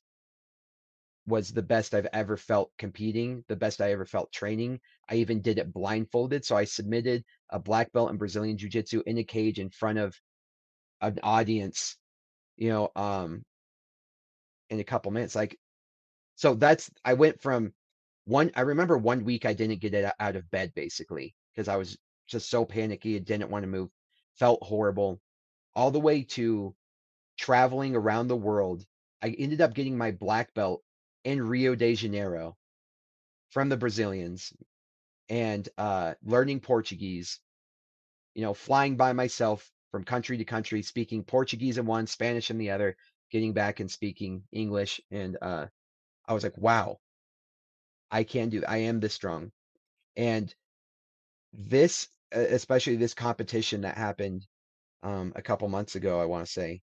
Speaker 2: was the best I've ever felt competing, the best I ever felt training. I even did it blindfolded. So I submitted a black belt in Brazilian Jiu Jitsu in a cage in front of an audience, you know, um, in a couple minutes. Like, so that's, I went from one, I remember one week I didn't get it out of bed basically because I was just so panicky. I didn't want to move, felt horrible, all the way to traveling around the world. I ended up getting my black belt in Rio de Janeiro from the Brazilians, and uh, learning Portuguese, you know, flying by myself from country to country, speaking Portuguese in one, Spanish in the other, getting back and speaking English. And uh, I was like, wow, I can do, I am this strong. And this, e- especially this competition that happened um, a couple months ago, I want to say,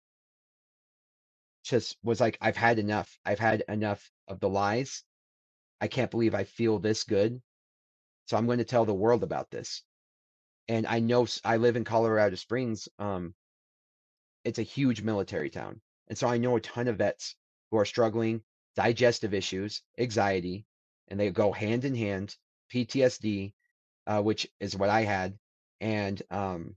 Speaker 2: just was like, I've had enough. I've had enough of the lies. I can't believe I feel this good. So I'm going to tell the world about this. And I know s- I live in Colorado Springs. Um, it's a huge military town. And so I know a ton of vets who are struggling, digestive issues, anxiety, and they go hand in hand, P T S D, uh, which is what I had, and um,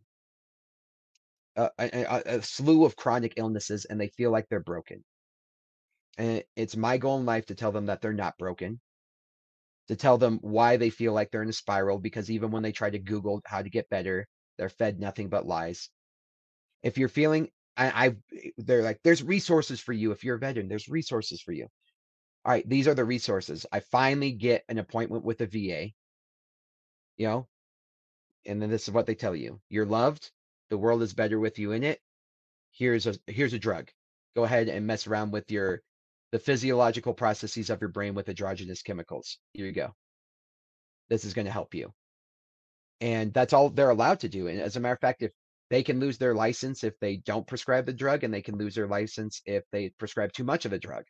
Speaker 2: a, a, a slew of chronic illnesses, and they feel like they're broken. And it's my goal in life to tell them that they're not broken, to tell them why they feel like they're in a spiral, because even when they try to Google how to get better, they're fed nothing but lies. If you're feeling I, I they're like, there's resources for you if you're a veteran. There's resources for you. All right, these are the resources. I finally get an appointment with a V A, you know, and then this is what they tell you. You're loved. The world is better with you in it. Here's a here's a drug. Go ahead and mess around with your the physiological processes of your brain with androgynous chemicals. Here you go. This is going to help you. And that's all they're allowed to do. And as a matter of fact, if they can lose their license if they don't prescribe the drug, and they can lose their license if they prescribe too much of a drug.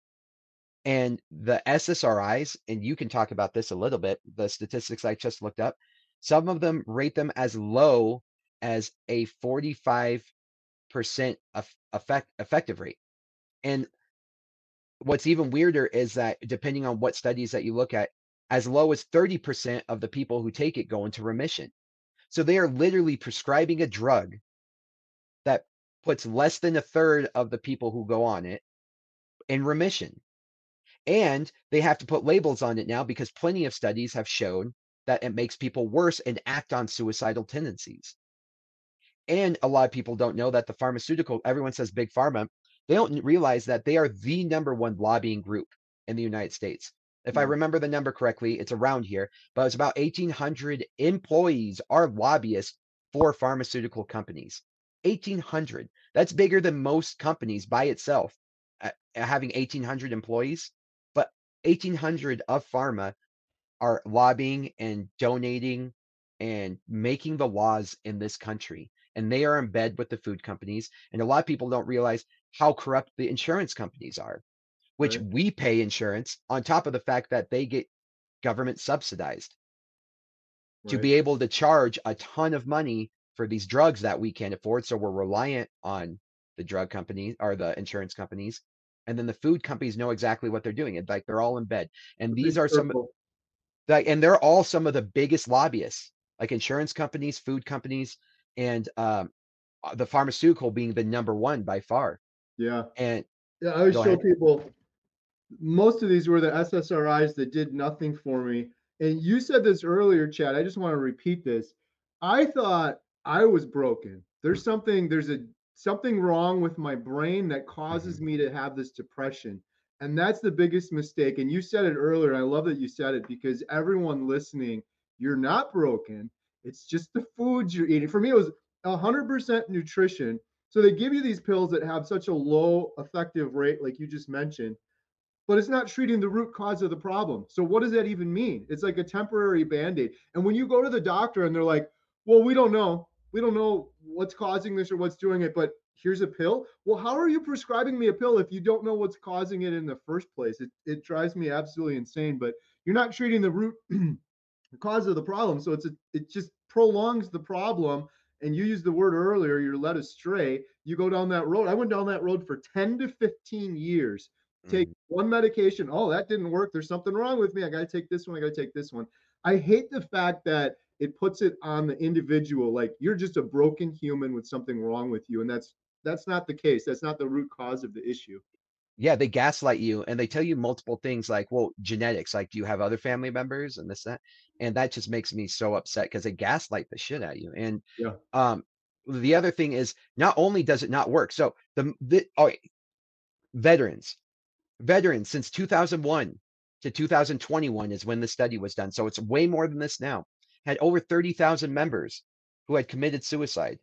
Speaker 2: And the S S R Is, and you can talk about this a little bit, the statistics I just looked up, some of them rate them as low as a forty-five percent effect, effective rate. And what's even weirder is that depending on what studies that you look at, as low as thirty percent of the people who take it go into remission. So they are literally prescribing a drug that puts less than a third of the people who go on it in remission. And they have to put labels on it now because plenty of studies have shown that it makes people worse and act on suicidal tendencies. And a lot of people don't know that the pharmaceutical, everyone says big pharma, they don't realize that they are the number one lobbying group in the United States. If I remember the number correctly, it's around here, but it's about eighteen hundred employees are lobbyists for pharmaceutical companies. eighteen hundred. That's bigger than most companies by itself, uh, having eighteen hundred employees. But eighteen hundred of pharma are lobbying and donating and making the laws in this country. And they are in bed with the food companies. And a lot of people don't realize how corrupt the insurance companies are, which
Speaker 3: Right.
Speaker 2: we pay insurance on top of the fact that they get government subsidized to
Speaker 3: Right.
Speaker 2: be able to charge a ton of money for these drugs that we can't afford. So we're reliant on the drug companies or the insurance companies. And then the food companies know exactly what they're doing. It's like they're all in bed. And
Speaker 3: A
Speaker 2: these
Speaker 3: big
Speaker 2: are some,
Speaker 3: circle.
Speaker 2: like, and they're all some of the biggest lobbyists, like insurance companies, food companies, and um, uh, the pharmaceutical being the number one by far.
Speaker 3: Yeah.
Speaker 2: And
Speaker 3: Yeah, I always
Speaker 2: go
Speaker 3: show
Speaker 2: ahead.
Speaker 3: people most of these were the S S R Is that did nothing for me. And you said this earlier, Chad. I just want to repeat this. I thought I was broken. There's something, there's a something wrong with my brain that causes
Speaker 2: Mhm.
Speaker 3: me to have this depression. And that's the biggest mistake. And you said it earlier. And I love that you said it because everyone listening, you're not broken. It's just the foods you're eating. For me, it was one hundred percent nutrition. So they give you these pills that have such a low effective rate, like you just mentioned, but it's not treating the root cause of the problem. So what does that even mean? It's like a temporary band-aid. And when you go to the doctor and they're like, well, we don't know. We don't know what's causing this or what's doing it, but here's a pill. Well, how are you prescribing me a pill if you don't know what's causing it in the first place? It, it drives me absolutely insane, but you're not treating the root cause of the problem. So it's a, it just prolongs the problem. And you used the word earlier, you're led astray. You go down that road. I went down that road for ten to fifteen years. Take
Speaker 2: Mhm.
Speaker 3: one medication. Oh, that didn't work. There's something wrong with me. I got to take this one. I got to take this one. I hate the fact that it puts it on the individual. Like you're just a broken human with something wrong with you. And that's, that's not the case. That's not the root cause of the issue.
Speaker 2: Yeah, they gaslight you and they tell you multiple things like, well, genetics, like, do you have other family members and this, that? And that just makes me so upset because they gaslight the shit out of you. And
Speaker 3: Yeah.
Speaker 2: um, the other thing is, not only does it not work, so the, the oh, veterans, veterans since two thousand one to two thousand twenty-one is when the study was done. So it's way more than this now. Had over thirty thousand members who had committed suicide.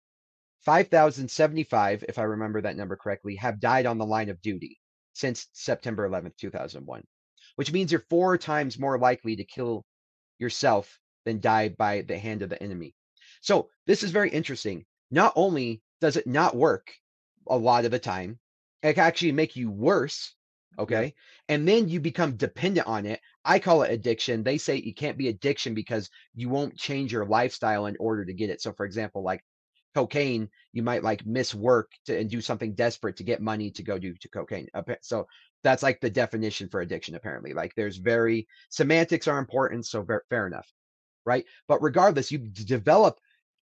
Speaker 2: five thousand seventy-five, if I remember that number correctly, have died on the line of duty since September eleventh, two thousand one, which means you're four times more likely to kill yourself than die by the hand of the enemy. So this is very interesting. Not only does it not work a lot of the time, it can actually make you worse. Okay. Yeah. And then you become dependent on it. I call it addiction. They say you can't be addiction because you won't change your lifestyle in order to get it. So, for example, like cocaine, you might like miss work to and do something desperate to get money to go do to cocaine. So that's like the definition for addiction, apparently. Like there's very semantics are important, so ver- fair enough, right? But regardless, you d- develop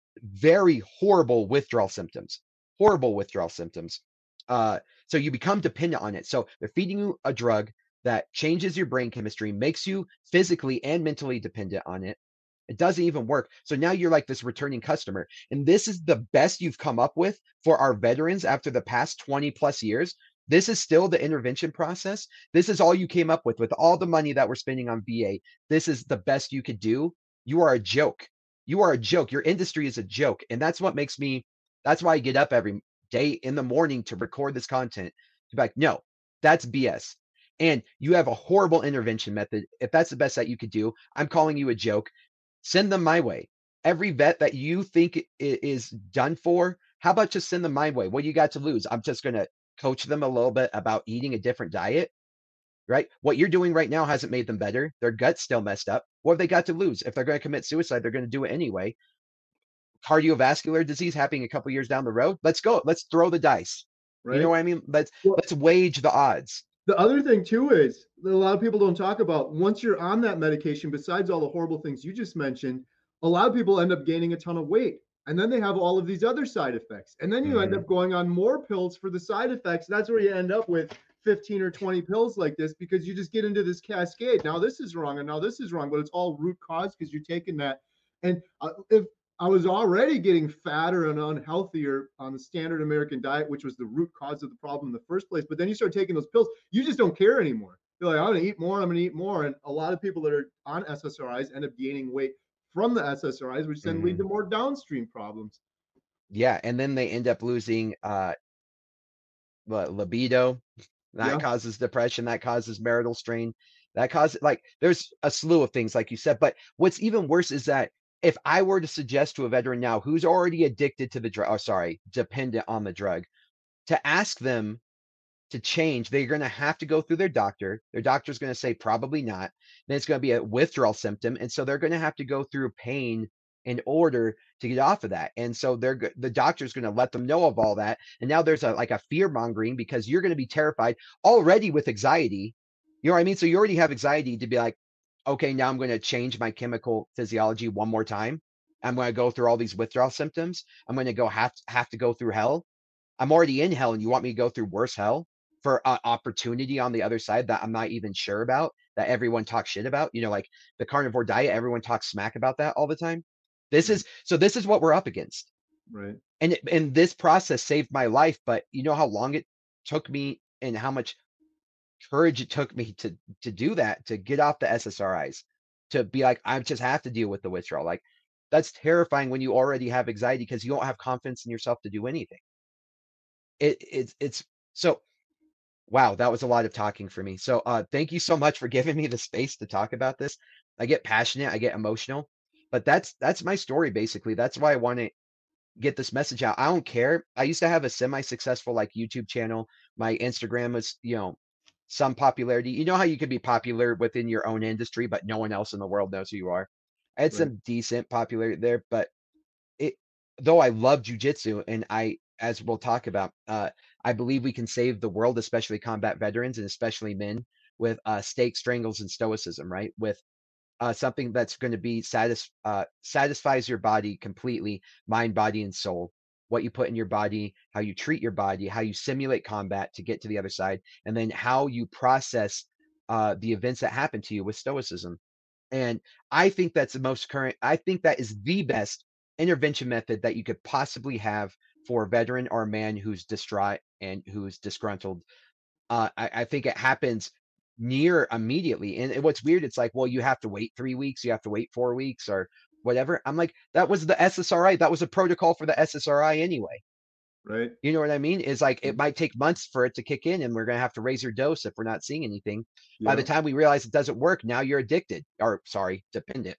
Speaker 2: very horrible withdrawal symptoms, horrible withdrawal symptoms. Uh, so you become dependent on it. So they're feeding you a drug that changes your brain chemistry, makes you physically and mentally dependent on it. It doesn't even work. So now you're like this returning customer. And this is the best you've come up with for our veterans after the past twenty plus years. This is still the intervention process. This is all you came up with with all the money that we're spending on V A. This is the best you could do. You are a joke. You are a joke. Your industry is a joke. And that's what makes me, that's why I get up every day in the morning to record this content. To be like, no, that's B S. And you have a horrible intervention method. If that's the best that you could do, I'm calling you a joke. Send them my way. Every vet that you think is done for, how about just send them my way? What do you got to lose? I'm just going to coach them a little bit about eating a different diet, right? What you're doing right now hasn't made them better. Their gut's still messed up. What have they got to lose? If they're going to commit suicide, they're going to do it anyway. Cardiovascular disease happening a couple years down the road. Let's go. Let's throw the dice. Right? You know what I mean? Let's well, let's wage the odds.
Speaker 3: The other thing too is that a lot of people don't talk about, once you're on that medication, besides all the horrible things you just mentioned, a lot of people end up gaining a ton of weight. And then they have all of these other side effects. And then you mm-hmm. end up going on more pills for the side effects. That's where you end up with fifteen or twenty pills like this, because you just get into this cascade. Now this is wrong and now this is wrong, but it's all root cause because you're taking that. And uh, if I was already getting fatter and unhealthier on the standard American diet, which was the root cause of the problem in the first place, but then you start taking those pills, you just don't care anymore. You're like, I'm going to eat more, I'm going to eat more. And a lot of people that are on S S R Is end up gaining weight from the S S R Is, which then mm-hmm. lead to more downstream problems.
Speaker 2: Yeah, and then they end up losing uh, libido. That yeah. causes depression. That causes marital strain. That causes, like, there's a slew of things, like you said. But what's even worse is that if I were to suggest to a veteran now who's already addicted to the drug, oh, sorry, dependent on the drug, to ask them to change, they're going to have to go through their doctor. Their doctor's going to say probably not. Then it's going to be a withdrawal symptom. And so they're going to have to go through pain in order to get off of that. And so they're the doctor's going to let them know of all that. And now there's a like a fear mongering, because you're going to be terrified already with anxiety. You know what I mean? So you already have anxiety to be like, okay, now I'm going to change my chemical physiology one more time. I'm going to go through all these withdrawal symptoms. I'm going to go have have to go through hell. I'm already in hell, and you want me to go through worse hell for an opportunity on the other side that I'm not even sure about, that everyone talks shit about? You know, like the carnivore diet, everyone talks smack about that all the time. This is so this is what we're up against.
Speaker 3: Right.
Speaker 2: And it, and this process saved my life, but you know how long it took me and how much courage it took me to to do that, to get off the S S R Is, to be like, I just have to deal with the withdrawal. Like, that's terrifying when you already have anxiety because you don't have confidence in yourself to do anything. It it's it's so wow, that was a lot of talking for me. So uh thank you so much for giving me the space to talk about this. I get passionate, I get emotional, but that's that's my story basically. That's why I want to get this message out. I don't care. I used to have a semi-successful like YouTube channel. My Instagram was, you know, some popularity. You know how you could be popular within your own industry, but no one else in the world knows who you are. I had right. some decent popularity there, but it though I love jujitsu, and I, as we'll talk about, uh, I believe we can save the world, especially combat veterans and especially men, with uh, steak, strangles, and stoicism, right? With uh, something that's going to be satis- uh, satisfies your body completely, mind, body, and soul. What you put in your body, how you treat your body, how you simulate combat to get to the other side, and then how you process uh, the events that happen to you with stoicism. And I think that's the most current, I think that is the best intervention method that you could possibly have for a veteran or a man who's distraught and who's disgruntled. Uh, I, I think it happens near immediately. And what's weird, it's like, well, you have to wait three weeks, you have to wait four weeks or whatever. I'm like, that was the S S R I. That was a protocol for the S S R I anyway.
Speaker 3: Right.
Speaker 2: You know what I mean? It's like, it might take months for it to kick in, and we're going to have to raise your dose if we're not seeing anything. Yeah. By the time we realize it doesn't work, now you're addicted, or sorry, dependent.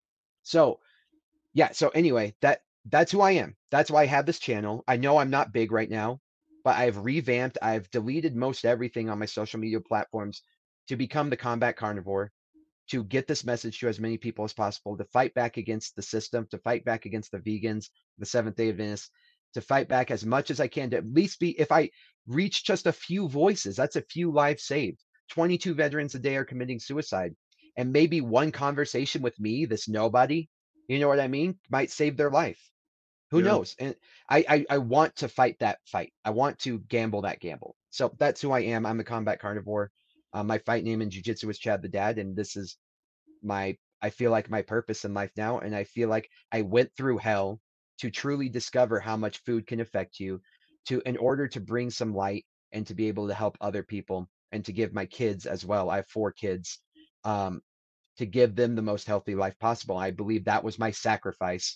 Speaker 2: So yeah. So anyway, that that's who I am. That's why I have this channel. I know I'm not big right now, but I've revamped. I've deleted most everything on my social media platforms to become the Combat Carnivore, to get this message to as many people as possible, to fight back against the system, to fight back against the vegans, the Seventh-day Adventists, to fight back as much as I can, to at least be, if I reach just a few voices, that's a few lives saved. twenty-two veterans a day are committing suicide. And maybe one conversation with me, this nobody, you know what I mean, might save their life. Who yeah. knows? And I, I I want to fight that fight. I want to gamble that gamble. So that's who I am. I'm the Combat Carnivore. Uh, my fight name in jiu-jitsu is Chad the Dad, and this is my I feel like my purpose in life now. And I feel like I went through hell to truly discover how much food can affect you, to in order to bring some light and to be able to help other people and to give my kids as well. I have four kids, um, to give them the most healthy life possible. I believe that was my sacrifice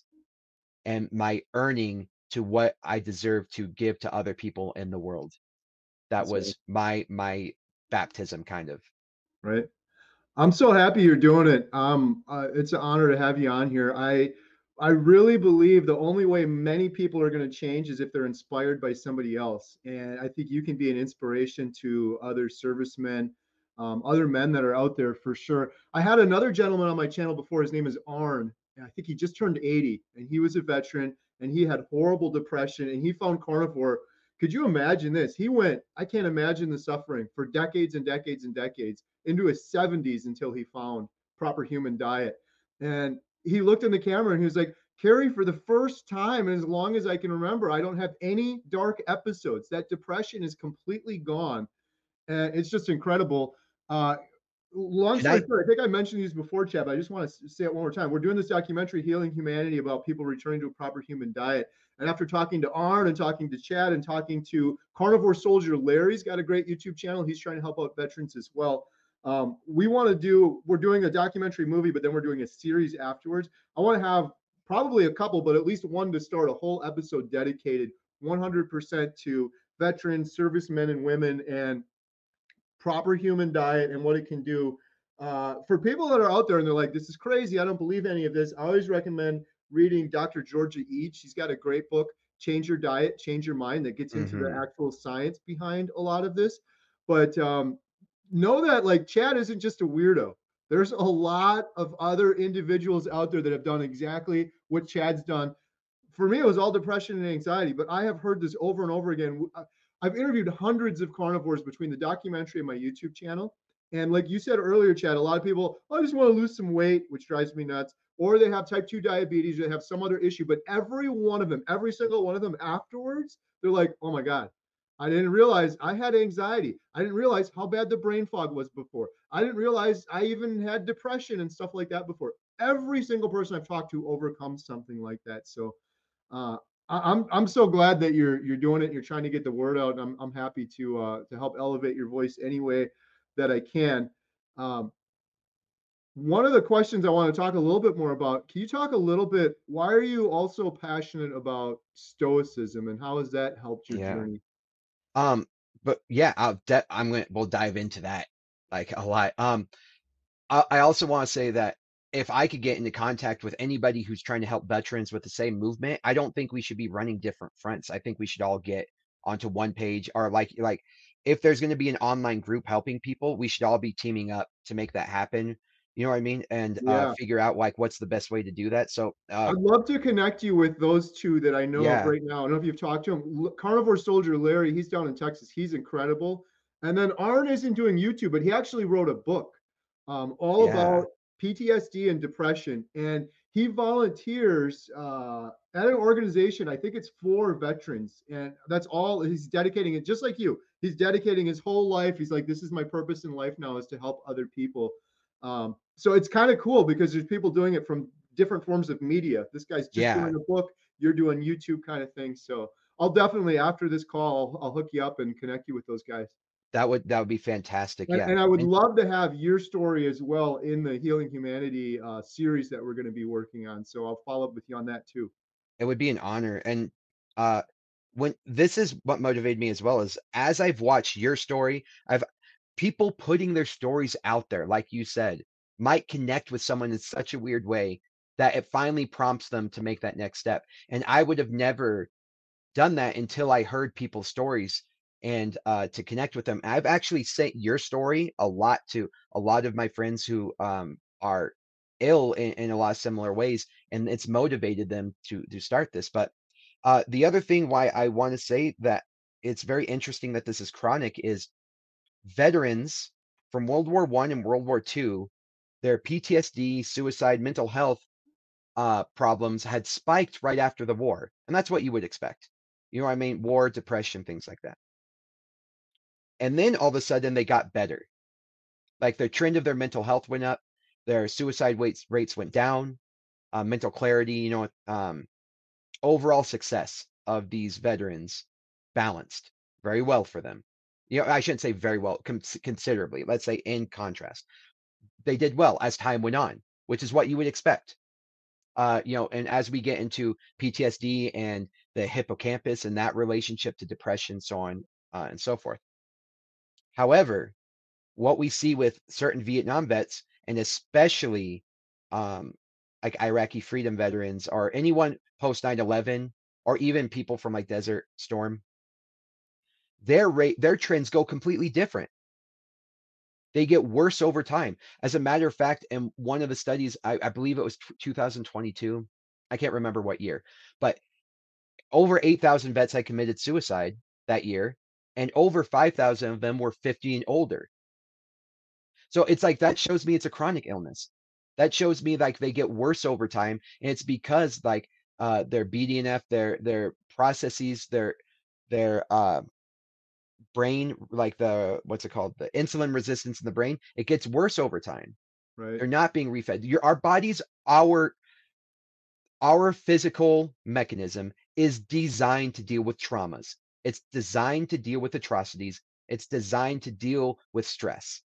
Speaker 2: and my earning to what I deserve to give to other people in the world. That
Speaker 3: That's right.
Speaker 2: was my my baptism, kind of.
Speaker 3: Right. I'm so happy you're doing it. Um, uh, it's an honor to have you on here. I I really believe the only way many people are going to change is if they're inspired by somebody else. And I think you can be an inspiration to other servicemen, um, other men that are out there for sure. I had another gentleman on my channel before. His name is Arn. And I think he just turned eighty, and he was a veteran, and he had horrible depression, and he found carnivore. Could you imagine this? He went, I can't imagine the suffering for decades and decades and decades into his seventies until he found proper human diet. And he looked in the camera and he was like, Carrie, for the first time, as long as I can remember, I don't have any dark episodes. That depression is completely gone. And it's just incredible. Uh, long
Speaker 2: And
Speaker 3: story
Speaker 2: I
Speaker 3: short, I think I mentioned these before, Chad, but I just want to say it one more time. We're doing this documentary, Healing Humanity, about people returning to a proper human diet. And after talking to Arn and talking to Chad and talking to Carnivore Soldier Larry's got a great YouTube channel. He's trying to help out veterans as well. Um, we want to do, we're doing a documentary movie, but then we're doing a series afterwards. I want to have probably a couple, but at least one to start a whole episode dedicated one hundred percent to veterans, servicemen and women, and proper human diet and what it can do. Uh, for people that are out there and they're like, this is crazy, I don't believe any of this, I always recommend reading Doctor Georgia Each. She's got a great book, Change Your Diet, Change Your Mind, that gets into the
Speaker 2: mhm.
Speaker 3: actual science behind a lot of this. But um, know that like Chad isn't just a weirdo. There's a lot of other individuals out there that have done exactly what Chad's done. For me, it was all depression and anxiety, but I have heard this over and over again. I've interviewed hundreds of carnivores between the documentary and my YouTube channel. And like you said earlier, Chad, a lot of people, oh, I just want to lose some weight, which drives me nuts. Or they have type two diabetes, they have some other issue. But every one of them, every single one of them afterwards, they're like, oh my God, I didn't realize I had anxiety. I didn't realize how bad the brain fog was before. I didn't realize I even had depression and stuff like that before. Every single person I've talked to overcomes something like that. So uh, I- I'm I'm so glad that you're you're doing it. You're trying to get the word out. And I'm I'm happy to uh, to help elevate your voice any way that I can. Um, one of the questions I want to talk a little bit more about. Can you talk a little bit? Why are you also passionate about Stoicism, and how has that helped your
Speaker 2: Yeah.
Speaker 3: journey?
Speaker 2: Um, but yeah, I'll de- I'm gonna we'll dive into that like a lot. Um, I, I also want to say that if I could get into contact with anybody who's trying to help veterans with the same movement, I don't think we should be running different fronts. I think we should all get onto one page, or like like if there's going to be an online group helping people, we should all be teaming up to make that happen. You know what I mean? And uh,
Speaker 3: Yeah.
Speaker 2: figure out like what's the best way to do that. So uh,
Speaker 3: I'd love to connect you with those two that I know of
Speaker 2: yeah,
Speaker 3: right now. I don't know if you've talked to him. Carnivore Soldier Larry, he's down in Texas. He's incredible. And then Arn isn't doing YouTube, but he actually wrote a book um, all
Speaker 2: yeah,
Speaker 3: about P T S D and depression. And he volunteers uh, at an organization, I think it's for veterans. And that's all he's dedicating it, just like you. He's dedicating his whole life. He's like, this is my purpose in life now, is to help other people. Um, so it's kind of cool because there's people doing it from different forms of media. This guy's just
Speaker 2: yeah.
Speaker 3: doing a book, you're doing YouTube kind of thing. So I'll definitely, after this call, I'll, I'll hook you up and connect you with those guys.
Speaker 2: That would that would be fantastic.
Speaker 3: And,
Speaker 2: Yeah.
Speaker 3: and I would
Speaker 2: And
Speaker 3: love to have your story as well in the Healing Humanity uh, series that we're going to be working on. So I'll follow up with you on that too.
Speaker 2: it would be an honor. And uh when this is what motivated me as well, is as I've watched your story, I've people putting their stories out there, like you said, might connect with someone in such a weird way that it finally prompts them to make that next step. And I would have never done that until I heard people's stories and uh, to connect with them. I've actually sent your story a lot to a lot of my friends who um, are ill in, in a lot of similar ways, and it's motivated them to to start this. But uh, the other thing why I want to say that it's very interesting that this is chronic is veterans from World War One and World War Two, their P T S D, suicide, mental health uh, problems had spiked right after the war, and that's what you would expect. You know what I mean? War, depression, things like that. And then all of a sudden they got better. Like the trend of their mental health went up, Their suicide rates rates went down. Uh, mental clarity, you know, um, overall success of these veterans balanced very well for them. You know, I shouldn't say very well, cons- considerably. Let's say in contrast, they did well as time went on, which is what you would expect. Uh, you know, and as we get into P T S D and the hippocampus and that relationship to depression, so on uh, and so forth. However, what we see with certain Vietnam vets, and especially um, like Iraqi freedom veterans or anyone post nine eleven, or even people from like Desert Storm, their rate, their trends go completely different. They get worse over time. As a matter of fact, in one of the studies, I, I believe it was two thousand twenty-two, I can't remember what year, but over eight thousand vets had committed suicide that year, and over five thousand of them were fifty and older. So it's like that shows me it's a chronic illness. That shows me like they get worse over time, and it's because like uh, their B D N F, their their processes, their their uh, brain, like the what's it called, the insulin resistance in the brain, it gets worse over time.
Speaker 3: Right.
Speaker 2: They're not being refed. Your our bodies, our our physical mechanism is designed to deal with traumas. It's designed to deal with atrocities. It's designed to deal with stress,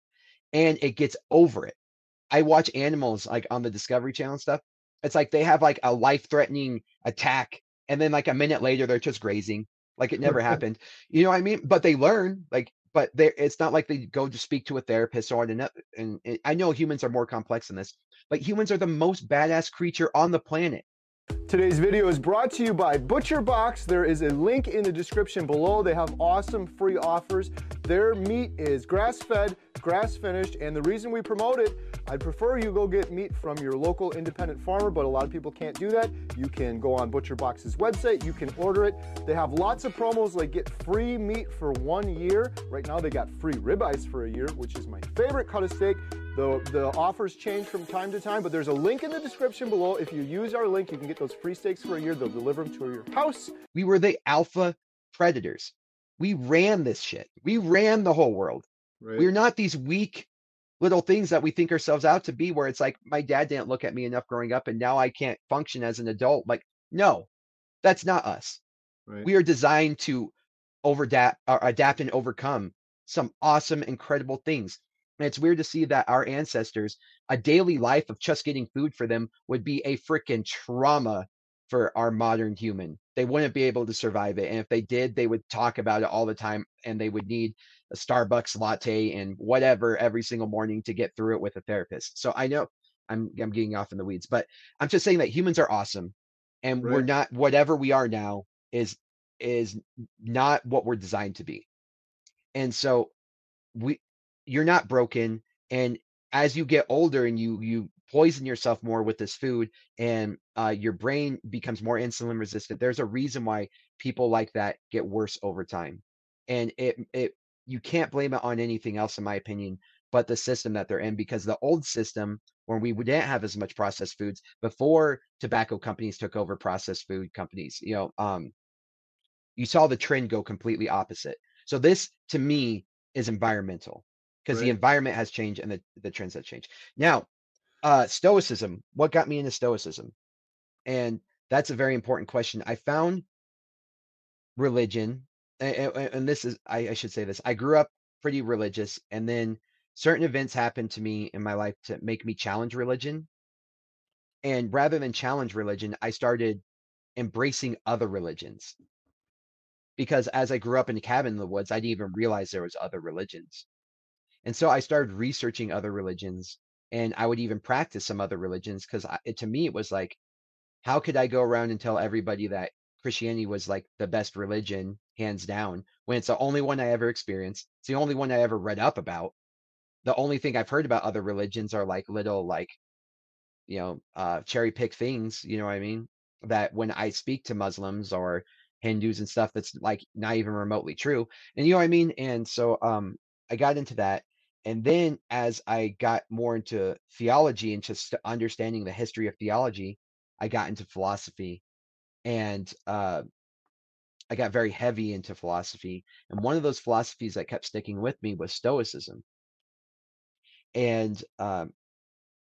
Speaker 2: and it gets over it. I watch animals like on the Discovery Channel and stuff. It's like they have like a life-threatening attack, and then like a minute later they're just grazing, like it never happened. You know what I mean? But they learn, like, but they it's not like they go to speak to a therapist or and and it, I know humans are more complex than this, but humans are the most badass creature on the planet.
Speaker 3: Today's video is brought to you by ButcherBox. There is a link in the description below. They have awesome free offers. Their meat is grass-fed, grass-finished, and the reason we promote it, I'd prefer you go get meat from your local independent farmer, but a lot of people can't do that. You can go on ButcherBox's website, you can order it. They have lots of promos like get free meat for one year. Right now they got free ribeyes for a year, which is my favorite cut of steak. The, the offers change from time to time, but there's a link in the description below. If you use our link, you can get those free steaks for a year. They'll deliver them to your house.
Speaker 2: We were the alpha predators. We ran this shit. We ran the whole world.
Speaker 3: Right.
Speaker 2: We're not these weak little things that we think ourselves out to be, where it's like, my dad didn't look at me enough growing up and now I can't function as an adult. Like, no, that's not us.
Speaker 3: Right.
Speaker 2: We are designed to overadapt, or adapt and overcome some awesome, incredible things. And it's weird to see that our ancestors, a daily life of just getting food for them would be a freaking trauma for our modern human. They wouldn't be able to survive it. And if they did, they would talk about it all the time, and they would need a Starbucks latte and whatever every single morning to get through it with a therapist. So I know I'm I'm getting off in the weeds, but I'm just saying that humans are awesome, and we're
Speaker 3: Right.
Speaker 2: not, whatever we are now is is not what we're designed to be. And so we you're not broken, and as you get older and you you poison yourself more with this food, and uh, your brain becomes more insulin resistant, there's a reason why people like that get worse over time. And it it you can't blame it on anything else, in my opinion, but the system that they're in, because the old system, when we didn't have as much processed foods before tobacco companies took over processed food companies, you know um you saw the trend go completely opposite. So this, to me, is environmental, because the
Speaker 3: Right.
Speaker 2: environment has changed and the, the trends have changed. Now, uh, stoicism. What got me into stoicism? And that's a very important question. I found religion, and, and this is, I, I should say this. I grew up pretty religious, and then certain events happened to me in my life to make me challenge religion. And rather than challenge religion, I started embracing other religions, because as I grew up in a cabin in the woods, I didn't even realize there was other religions. And so I started researching other religions, and I would even practice some other religions, because to me it was like, how could I go around and tell everybody that Christianity was like the best religion, hands down, when it's the only one I ever experienced? It's the only one I ever read up about. The only thing I've heard about other religions are like little, like, you know, uh, cherry pick things, you know what I mean? That when I speak to Muslims or Hindus and stuff, that's like not even remotely true. And you know what I mean? And so um I got into that. And then as I got more into theology and just understanding the history of theology, I got into philosophy. And uh I got very heavy into philosophy. And one of those philosophies that kept sticking with me was Stoicism. And um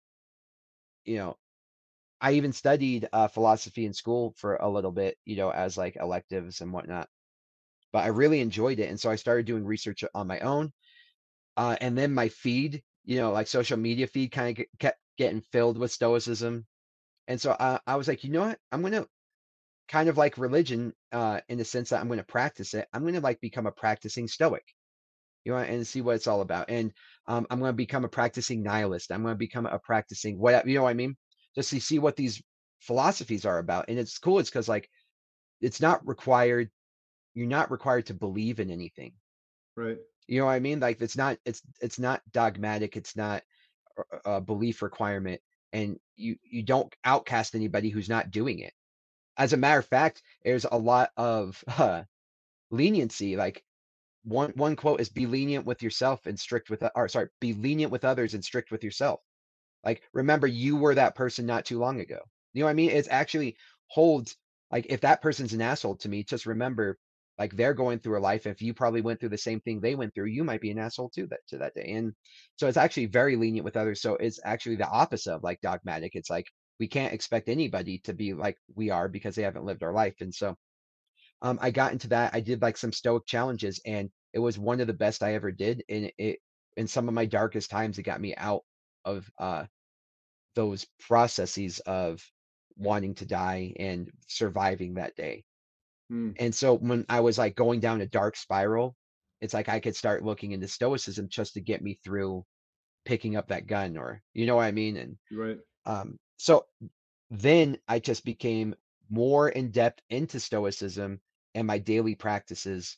Speaker 2: you know, I even studied uh, philosophy in school for a little bit, you know, as like electives and whatnot. But I really enjoyed it, and so I started doing research on my own. Uh, and then my feed, you know, like social media feed, kind of kept getting filled with Stoicism. And so I, I was like, you know what? I'm gonna kind of like religion, uh, in the sense that I'm gonna practice it. I'm gonna like become a practicing Stoic, you know, and see what it's all about. And um, I'm gonna become a practicing nihilist. I'm gonna become a practicing whatever, you know what I mean? Just to see what these philosophies are about. And it's cool. It's because like it's not required. You're not required to believe in anything.
Speaker 3: Right.
Speaker 2: You know what I mean? Like it's not it's it's not dogmatic. It's not a a belief requirement, and you you don't outcast anybody who's not doing it. As a matter of fact, there's a lot of uh, leniency. Like one one quote is, "Be lenient with yourself and strict with," or sorry, "Be lenient with others and strict with yourself." Like remember, you were that person not too long ago. You know what I mean? It's actually holds like if that person's an asshole to me, just remember like they're going through a life. If you probably went through the same thing they went through, you might be an asshole too that to that day. And so it's actually very lenient with others. So it's actually the opposite of like dogmatic. It's like we can't expect anybody to be like we are because they haven't lived our life. And so um, I got into that. I did like some stoic challenges, and it was one of the best I ever did. And it in some of my darkest times, it got me out of uh those processes of wanting to die and surviving that day.
Speaker 3: Mm.
Speaker 2: And so when I was like going down a dark spiral, it's like I could start looking into stoicism just to get me through picking up that gun, or you know what I mean? And
Speaker 3: Right.
Speaker 2: um so then I just became more in depth into stoicism and my daily practices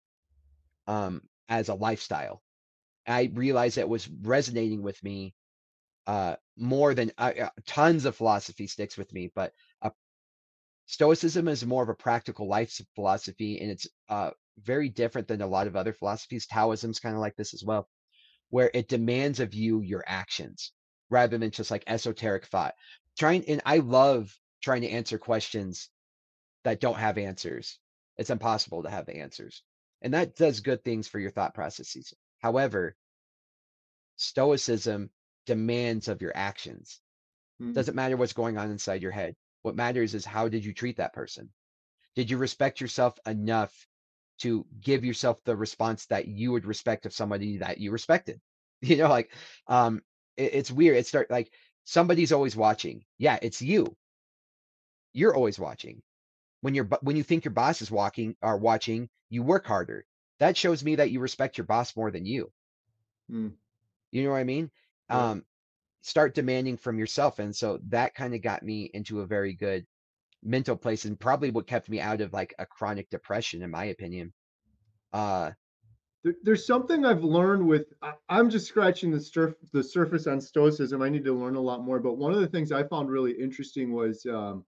Speaker 2: um as a lifestyle. I realized that it was resonating with me uh more than uh, uh, tons of philosophy sticks with me, but uh, Stoicism is more of a practical life philosophy, and it's uh, very different than a lot of other philosophies. Taoism's kind of like this as well, where it demands of you your actions rather than just like esoteric thought. Trying, and I love trying to answer questions that don't have answers. It's impossible to have the answers, and that does good things for your thought processes. However, Stoicism demands of your actions.
Speaker 3: Mm.
Speaker 2: Doesn't matter what's going on inside your head. What matters is how did you treat that person? Did you respect yourself enough to give yourself the response that you would respect of somebody that you respected? You know, like um it, it's weird. It's start like somebody's always watching. Yeah, it's you. You're always watching. When you're bu- when you think your boss is walking or watching, you work harder. That shows me that you respect your boss more than you.
Speaker 3: Mm.
Speaker 2: You know what I mean?
Speaker 3: Yep.
Speaker 2: Um, start demanding from yourself. And so that kind of got me into a very good mental place, and probably what kept me out of like a chronic depression, in my opinion. Uh,
Speaker 3: There, there's something I've learned with, I, I'm just scratching the surf, the surface on Stoicism. I need to learn a lot more. But one of the things I found really interesting was um,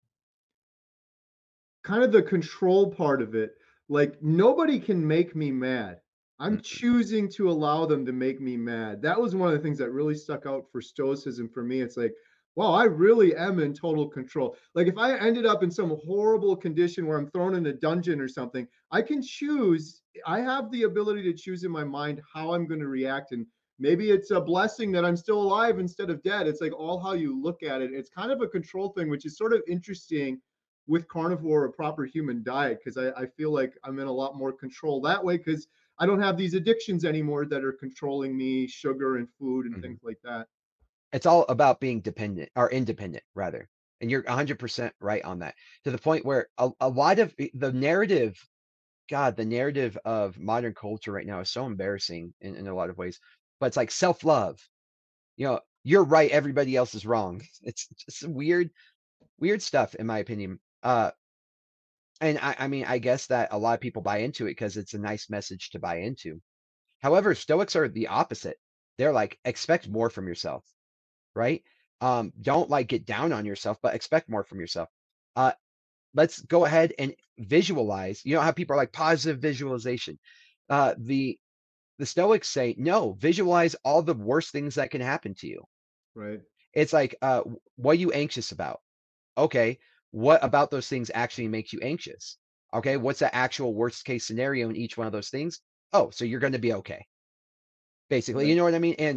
Speaker 3: kind of the control part of it. Like nobody can make me mad. I'm
Speaker 2: mm,
Speaker 3: choosing to allow them to make me mad. That was one of the things that really stuck out for Stoicism for me. It's like, wow, I really am in total control. Like if I ended up in some horrible condition where I'm thrown in a dungeon or something, I can choose. I have the ability to choose in my mind how I'm going to react. And maybe it's a blessing that I'm still alive instead of dead. It's like all how you look at it. It's kind of a control thing, which is sort of interesting with carnivore, a proper human diet, because I, I feel like I'm in a lot more control that way because I don't have these addictions anymore that are controlling me, sugar and food and
Speaker 2: mhm.
Speaker 3: things like that.
Speaker 2: It's all about being dependent or independent, rather. And you're one hundred percent right on that, to the point where a, a lot of the narrative, God, the narrative of modern culture right now is so embarrassing in, in a lot of ways. But it's like self love. You know, you're right, everybody else is wrong. It's just weird, weird stuff, in my opinion. Uh, and I, I mean, I guess that a lot of people buy into it because it's a nice message to buy into. However, Stoics are the opposite. They're like, expect more from yourself, right? Um, don't like get down on yourself, but expect more from yourself. Uh, let's go ahead and visualize. You know how people are like positive visualization. Uh, the the Stoics say, no, visualize all the worst things that can happen to you.
Speaker 3: Right.
Speaker 2: It's like, uh, what are you anxious about? Okay, what about those things actually makes you anxious? Okay, what's the actual worst case scenario in each one of those things? Oh, so you're going to be okay. Basically,
Speaker 3: Right.
Speaker 2: you know what I mean? And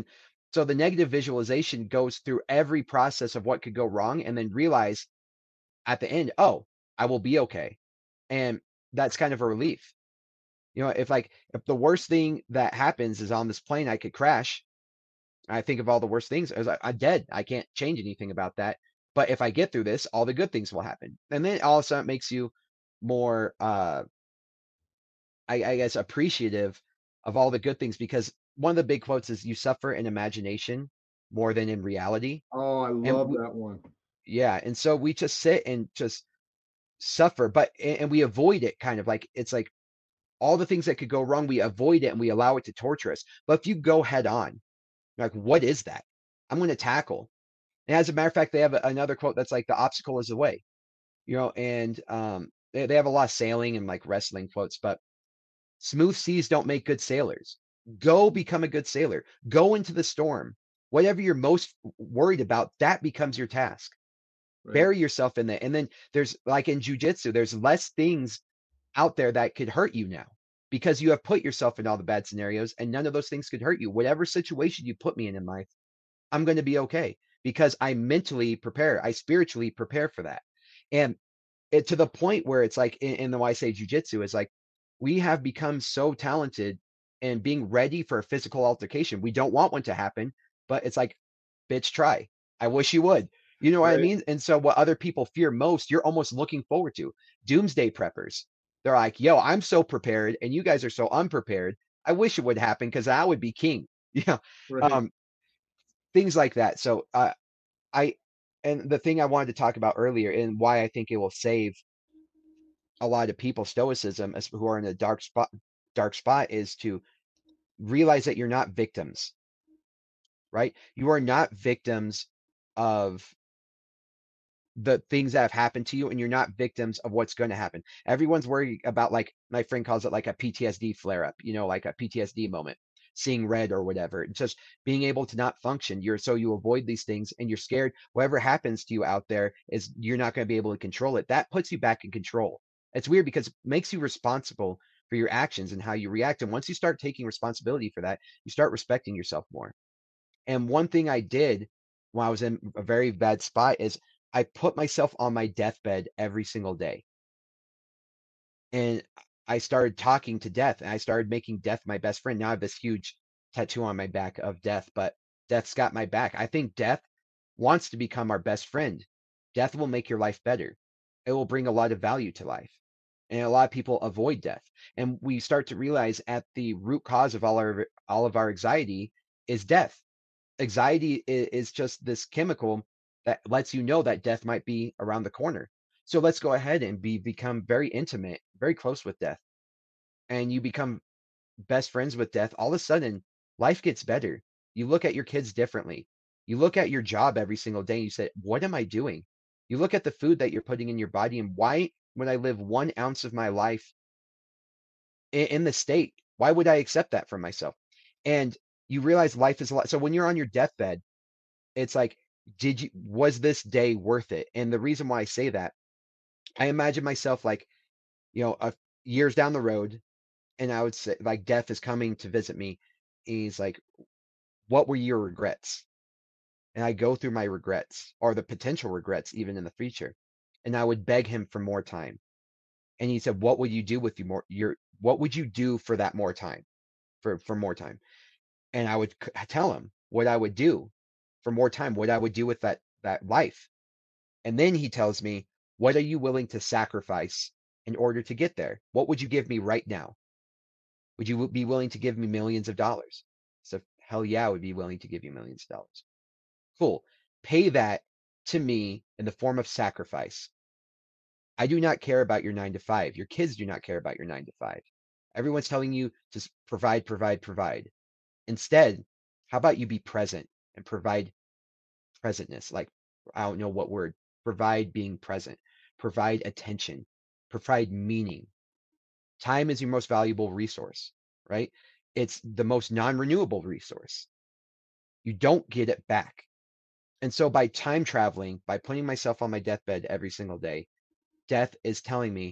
Speaker 2: So the negative visualization goes through every process of what could go wrong and then realize at the end, oh, I will be okay. And that's kind of a relief. You know, if like if the worst thing that happens is on this plane, I could crash. I think of all the worst things. I was like, I'm dead. I can't change anything about that. But if I get through this, all the good things will happen. And then all of a sudden it makes you more uh I, I guess appreciative of all the good things because one of the big quotes is you suffer in imagination more than in reality.
Speaker 3: Oh, I
Speaker 2: And
Speaker 3: love
Speaker 2: we,
Speaker 3: that one.
Speaker 2: yeah, and so we just sit and just suffer, but and we avoid it kind of like it's like all the things that could go wrong, we avoid it and we allow it to torture us. But if you go head on, like, what is that? I'm going to tackle. And as a matter of fact, they have a, another quote that's like the obstacle is the way, you know, and um, they, they have a lot of sailing and like wrestling quotes, but smooth seas don't make good sailors. Go become a good sailor. Go into the storm. Whatever you're most worried about, that becomes your task.
Speaker 3: Right.
Speaker 2: Bury yourself in that. And then there's like in jujitsu, there's less things out there that could hurt you now because you have put yourself in all the bad scenarios and none of those things could hurt you. Whatever situation you put me in in life, I'm going to be okay because I mentally prepare. I spiritually prepare for that. And it to the point where it's like in, in the why I say jujitsu is like we have become so talented in being ready for a physical altercation. We don't want one to happen, but it's like, bitch, try. I wish you would. You know what I
Speaker 3: Right.
Speaker 2: mean? And so what other people fear most, you're almost looking forward to. Doomsday preppers. They're like, yo, I'm so prepared and you guys are so unprepared. I wish it would happen because I would be king. Yeah.
Speaker 3: Right.
Speaker 2: Um, things like that. So uh, I and the thing I wanted to talk about earlier and why I think it will save a lot of people stoicism as who are in a dark spot dark spot is to realize that you're not victims, right? You are not victims of the things that have happened to you and you're not victims of what's going to happen. Everyone's worried about like my friend calls it like a P T S D flare up, you know, like a P T S D moment, seeing red or whatever. It's just being able to not function. You're so you avoid these things and you're scared whatever happens to you out there is you're not going to be able to control it. That puts you back in control. It's weird because it makes you responsible for your actions and how you react. And once you start taking responsibility for that, you start respecting yourself more. And one thing I did when I was in a very bad spot is I put myself on my deathbed every single day. And I started talking to death and I started making death my best friend. Now I have this huge tattoo on my back of death, but death's got my back. I think death wants to become our best friend. Death will make your life better. It will bring a lot of value to life. And a lot of people avoid death. And we start to realize at the root cause of all our all of our anxiety is death. Anxiety is just this chemical that lets you know that death might be around the corner. So let's go ahead and be become very intimate, very close with death. And you become best friends with death. All of a sudden, life gets better. You look at your kids differently. You look at your job every single day and you say, what am I doing? You look at the food that you're putting in your body and why would I live one ounce of my life in, in the state? Why would I accept that for myself? And you realize life is a lot. So when you're on your deathbed, it's like, did you, was this day worth it? And the reason why I say that, I imagine myself like, you know, a, years down the road, and I would say, like, death is coming to visit me. He's like, what were your regrets? And I go through my regrets or the potential regrets, even in the future. And I would beg him for more time. And he said, what would you do with you more, your, what would you do for that more time, for, for more time? And I would c- tell him what I would do for more time, what I would do with that, that life. And then he tells me, what are you willing to sacrifice in order to get there? What would you give me right now? Would you be willing to give me millions of dollars? So hell yeah, I would be willing to give you millions of dollars. Cool. Pay that to me in the form of sacrifice. I do not care about your nine to five. Your kids do not care about your nine to five. Everyone's telling you to provide, provide, provide. Instead, how about you be present and provide presentness? Like, I don't know what word. Provide being present. Provide attention. Provide meaning. Time is your most valuable resource, right? It's the most non-renewable resource. You don't get it back. And so by time traveling, by putting myself on my deathbed every single day, death is telling me,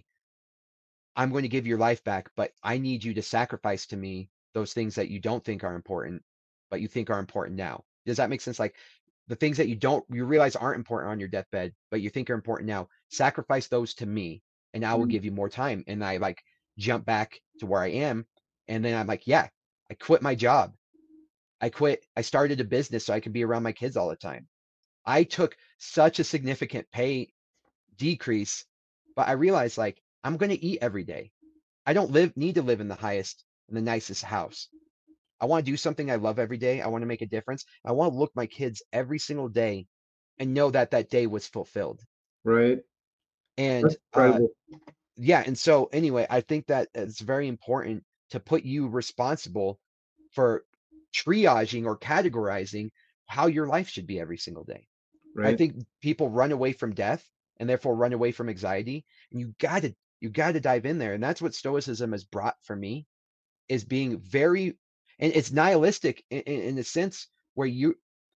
Speaker 2: I'm going to give your life back, but I need you to sacrifice to me those things that you don't think are important, but you think are important now. Does that make sense? Like the things that you don't you realize aren't important on your deathbed, but you think are important now, sacrifice those to me, and I will
Speaker 3: Mm.
Speaker 2: give you more time. And I like jump back to where I am, and then I'm like, yeah, I quit my job. I quit. I started a business so I could be around my kids all the time. I took such a significant pay decrease, but I realized like I'm going to eat every day. I don't live need to live in the highest and the nicest house. I want to do something I love every day. I want to make a difference. I want to look my kids every single day and know that that day was fulfilled.
Speaker 3: Right.
Speaker 2: And
Speaker 3: That's
Speaker 2: uh,
Speaker 3: incredible.
Speaker 2: yeah, and so anyway, I think that it's very important to put you responsible for triaging or categorizing how your life should be every single day. I
Speaker 3: Right.
Speaker 2: think people run away from death and therefore run away from anxiety, and you got to you got to dive in there, and that's what stoicism has brought for me is being very, and it's nihilistic in, in, in the sense where you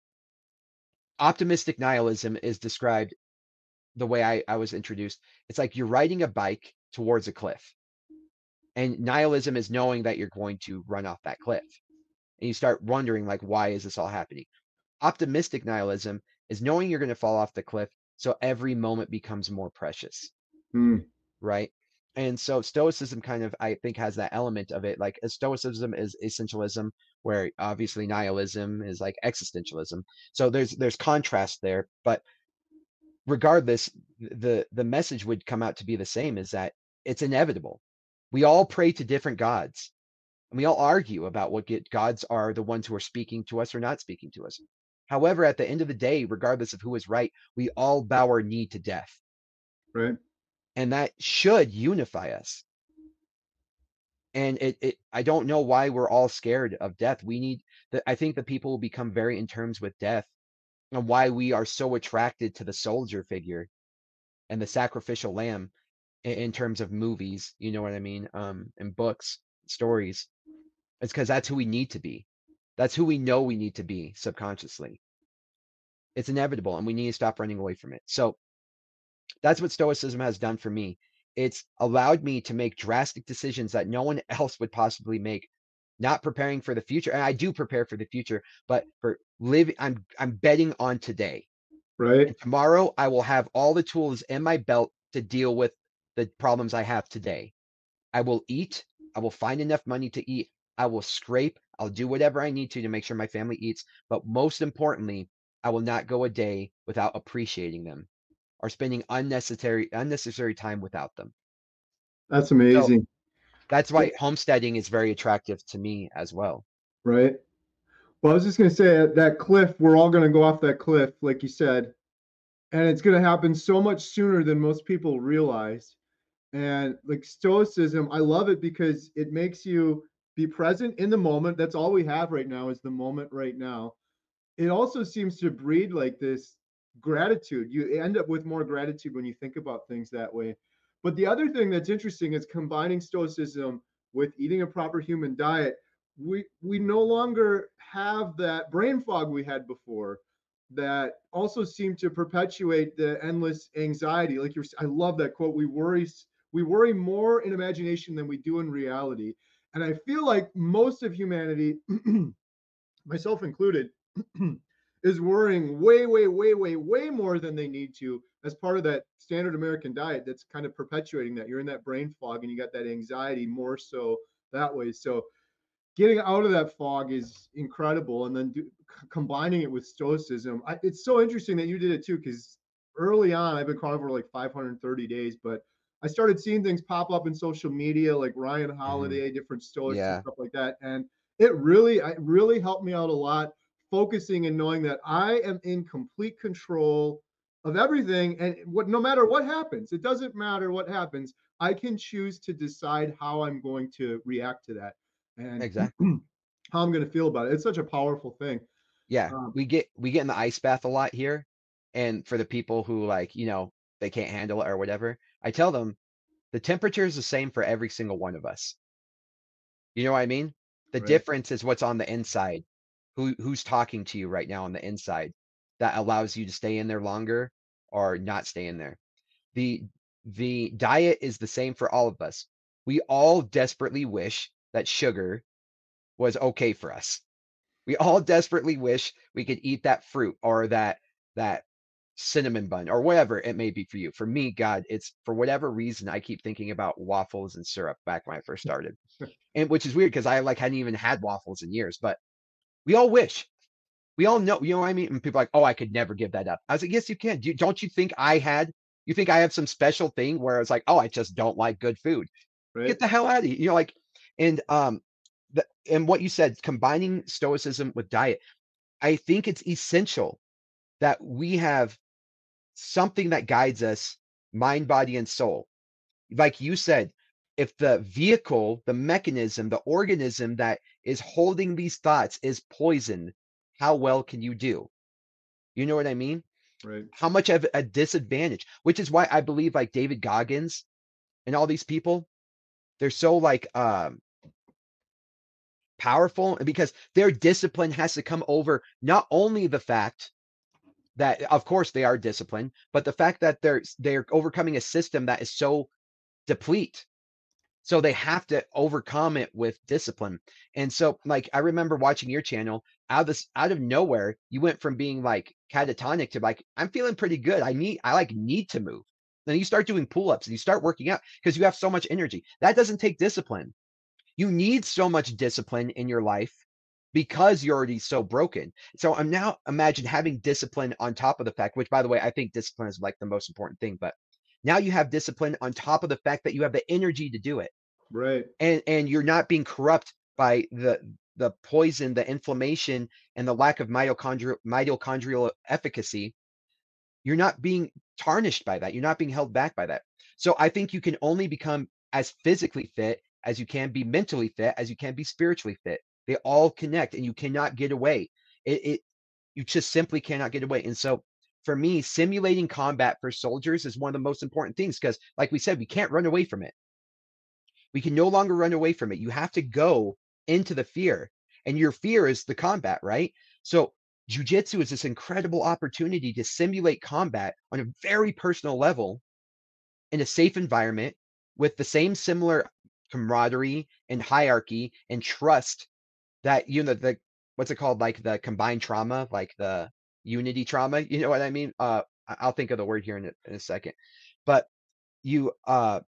Speaker 2: optimistic nihilism is described the way I, I was introduced. It's like you're riding a bike towards a cliff, and nihilism is knowing that you're going to run off that cliff, and you start wondering like, why is this all happening? Optimistic nihilism is knowing you're going to fall off the cliff, so every moment becomes more precious,
Speaker 3: Mm.
Speaker 2: right? And so stoicism kind of, I think, has that element of it. Like stoicism is essentialism, where obviously nihilism is like existentialism. So there's there's contrast there, but regardless, the the message would come out to be the same: is that it's inevitable. We all pray to different gods, and we all argue about what get, gods are the ones who are speaking to us or not speaking to us. However, at the end of the day, regardless of who is right, we all bow our knee to death.
Speaker 3: Right.
Speaker 2: And that should unify us. And it, it I don't know why we're all scared of death. We need that. I think that people will become very in terms with death, and why we are so attracted to the soldier figure and the sacrificial lamb in, in terms of movies, you know what I mean? Um, and books, stories. It's because that's who we need to be. That's who we know we need to be subconsciously. It's inevitable, and we need to stop running away from it. So that's what stoicism has done for me. It's allowed me to make drastic decisions that no one else would possibly make, not preparing for the future. And I do prepare for the future, but for living, I'm I'm betting on today.
Speaker 3: Right.
Speaker 2: And tomorrow I will have all the tools in my belt to deal with the problems I have today. I will eat. I will find enough money to eat. I will scrape. I'll do whatever I need to to make sure my family eats. But most importantly, I will not go a day without appreciating them or spending unnecessary unnecessary time without them.
Speaker 3: That's
Speaker 2: So
Speaker 3: amazing.
Speaker 2: that's why homesteading is very attractive to me as well.
Speaker 3: Right. Well, I was just going to say at that cliff, we're all going to go off that cliff, like you said, and it's going to happen so much sooner than most people realize. And like stoicism, I love it because it makes you be present in the moment. That's all we have right now is the moment right now. It also seems to breed like this gratitude. You end up with more gratitude when you think about things that way. But the other thing that's interesting is combining stoicism with eating a proper human diet. We we no longer have that brain fog we had before that also seemed to perpetuate the endless anxiety. Like you're, I love that quote. We worry we worry more in imagination than we do in reality. And I feel like most of humanity, myself included, is worrying way, way, way, way, way more than they need to as part of that standard American diet that's kind of perpetuating that. You're in that brain fog and you got that anxiety more so that way. So getting out of that fog is incredible. And then do, c- combining it with stoicism. I, it's so interesting that you did it too, because early on, I've been carnivore like five hundred thirty days, but I started seeing things pop up in social media like Ryan Holiday, mm-hmm. different stoics and
Speaker 2: Yeah.
Speaker 3: stuff like that. And it really, it really helped me out a lot, focusing and knowing that I am in complete control of everything. And what, no matter what happens, it doesn't matter what happens, I can choose to decide how I'm going to react to that and
Speaker 2: Exactly.
Speaker 3: how I'm going to feel about it. It's such a powerful thing.
Speaker 2: Yeah.
Speaker 3: Um,
Speaker 2: We get we get in the ice bath a lot here. And for the people who like, you know, they can't handle it or whatever, I tell them the temperature is the same for every single one of us. You know what I mean? The
Speaker 3: right.
Speaker 2: difference is what's on the inside. Who who's talking to you right now on the inside that allows you to stay in there longer or not stay in there. The the diet is the same for all of us. We all desperately wish that sugar was okay for us. We all desperately wish we could eat that fruit or that that cinnamon bun or whatever it may be for you. For me, God, it's for whatever reason I keep thinking about waffles and syrup back when I first started. And which is weird because I like hadn't even had waffles in years, but we all wish. We all know, you know what I mean? And people are like, oh, I could never give that up. I was like, yes, you can. Do, don't you think I had, you think I have some special thing where it's like, oh, I just don't like good food.
Speaker 3: Right.
Speaker 2: Get the hell out of here. You know, like, and um the and what you said, combining stoicism with diet, I think it's essential that we have something that guides us, mind, body, and soul. Like you said, if the vehicle, the mechanism, the organism that is holding these thoughts is poisoned, how well can you do? You know what I mean?
Speaker 3: Right.
Speaker 2: How much of a disadvantage, which is why I believe like David Goggins and all these people, they're so like um powerful because their discipline has to come over not only the fact that of course they are disciplined, but the fact that they're they're overcoming a system that is so deplete. So they have to overcome it with discipline. And so like I remember watching your channel out of this out of nowhere, you went from being like catatonic to like, I'm feeling pretty good. I need I like need to move. Then you start doing pull-ups and you start working out because you have so much energy. That doesn't take discipline. You need so much discipline in your life because you're already so broken. So I'm now imagine having discipline on top of the fact, which by the way, I think discipline is like the most important thing, but now you have discipline on top of the fact that you have the energy to do it.
Speaker 3: Right.
Speaker 2: And and you're not being corrupt by the the poison, the inflammation, and the lack of mitochondrial mitochondrial efficacy. You're not being tarnished by that. You're not being held back by that. So I think you can only become as physically fit as you can be mentally fit, as you can be spiritually fit. They all connect and you cannot get away. It, it you just simply cannot get away. And so for me, simulating combat for soldiers is one of the most important things because, like we said, we can't run away from it. We can no longer run away from it. You have to go into the fear, and your fear is the combat, right? So jujitsu is this incredible opportunity to simulate combat on a very personal level in a safe environment with the same similar camaraderie and hierarchy and trust that, you know, the what's it called, like the combined trauma, like the unity trauma, you know what I mean? Uh, I- I'll think of the word here in a, in a second, but you uh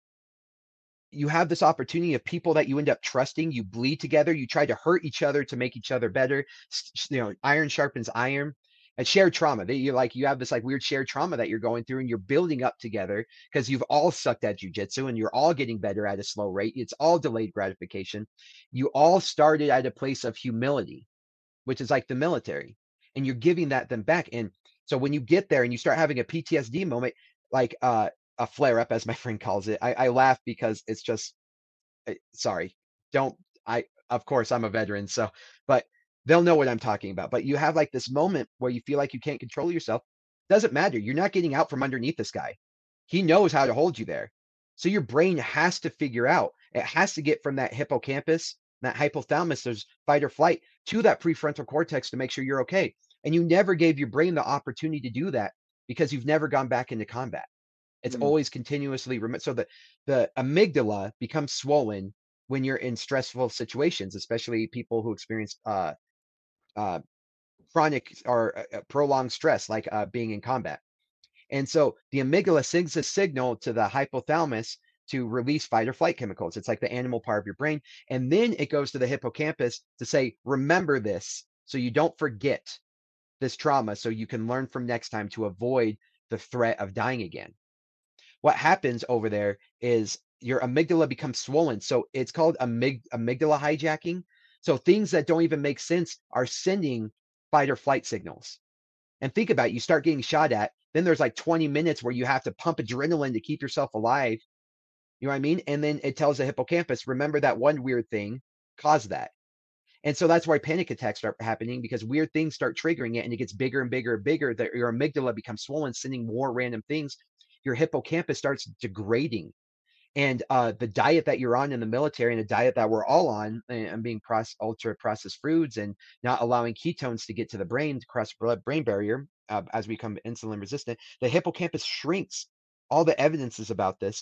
Speaker 2: you have this opportunity of people that you end up trusting. You bleed together. You try to hurt each other to make each other better. S- You know, iron sharpens iron. And shared trauma. That you like, you have this like weird shared trauma that you're going through, and you're building up together because you've all sucked at jujitsu, and you're all getting better at a slow rate. It's all delayed gratification. You all started at a place of humility, which is like the military, and you're giving that them back. And so when you get there and you start having a P T S D moment, like uh, a flare up, as my friend calls it, I, I laugh because it's just uh, sorry, don't I? Of course, I'm a veteran, so but they'll know what I'm talking about. But you have like this moment where you feel like you can't control yourself. Doesn't matter. You're not getting out from underneath this guy. He knows how to hold you there. So your brain has to figure out. It has to get from that hippocampus, that hypothalamus, there's fight or flight, to that prefrontal cortex to make sure you're okay. And you never gave your brain the opportunity to do that because you've never gone back into combat. It's
Speaker 3: Mm.
Speaker 2: always continuously rem- so the the amygdala becomes swollen when you're in stressful situations, especially people who experience uh, uh, chronic or uh, uh, prolonged stress, like uh, being in combat. And so the amygdala sends a signal to the hypothalamus to release fight or flight chemicals. It's like the animal part of your brain, and then it goes to the hippocampus to say, "Remember this, so you don't forget this trauma, so you can learn from next time to avoid the threat of dying again." What happens over there is your amygdala becomes swollen. So it's called amyg- amygdala hijacking. So things that don't even make sense are sending fight or flight signals. And think about it, you start getting shot at, then there's like twenty minutes where you have to pump adrenaline to keep yourself alive. You know what I mean? And then it tells the hippocampus, remember that one weird thing caused that. And so that's why panic attacks start happening because weird things start triggering it and it gets bigger and bigger and bigger. That your amygdala becomes swollen, sending more random things. Your hippocampus starts degrading. And uh, the diet that you're on in the military and a diet that we're all on and being processed, ultra processed foods and not allowing ketones to get to the brain to cross the blood brain barrier uh, as we become insulin resistant, the hippocampus shrinks. All the evidence is about this.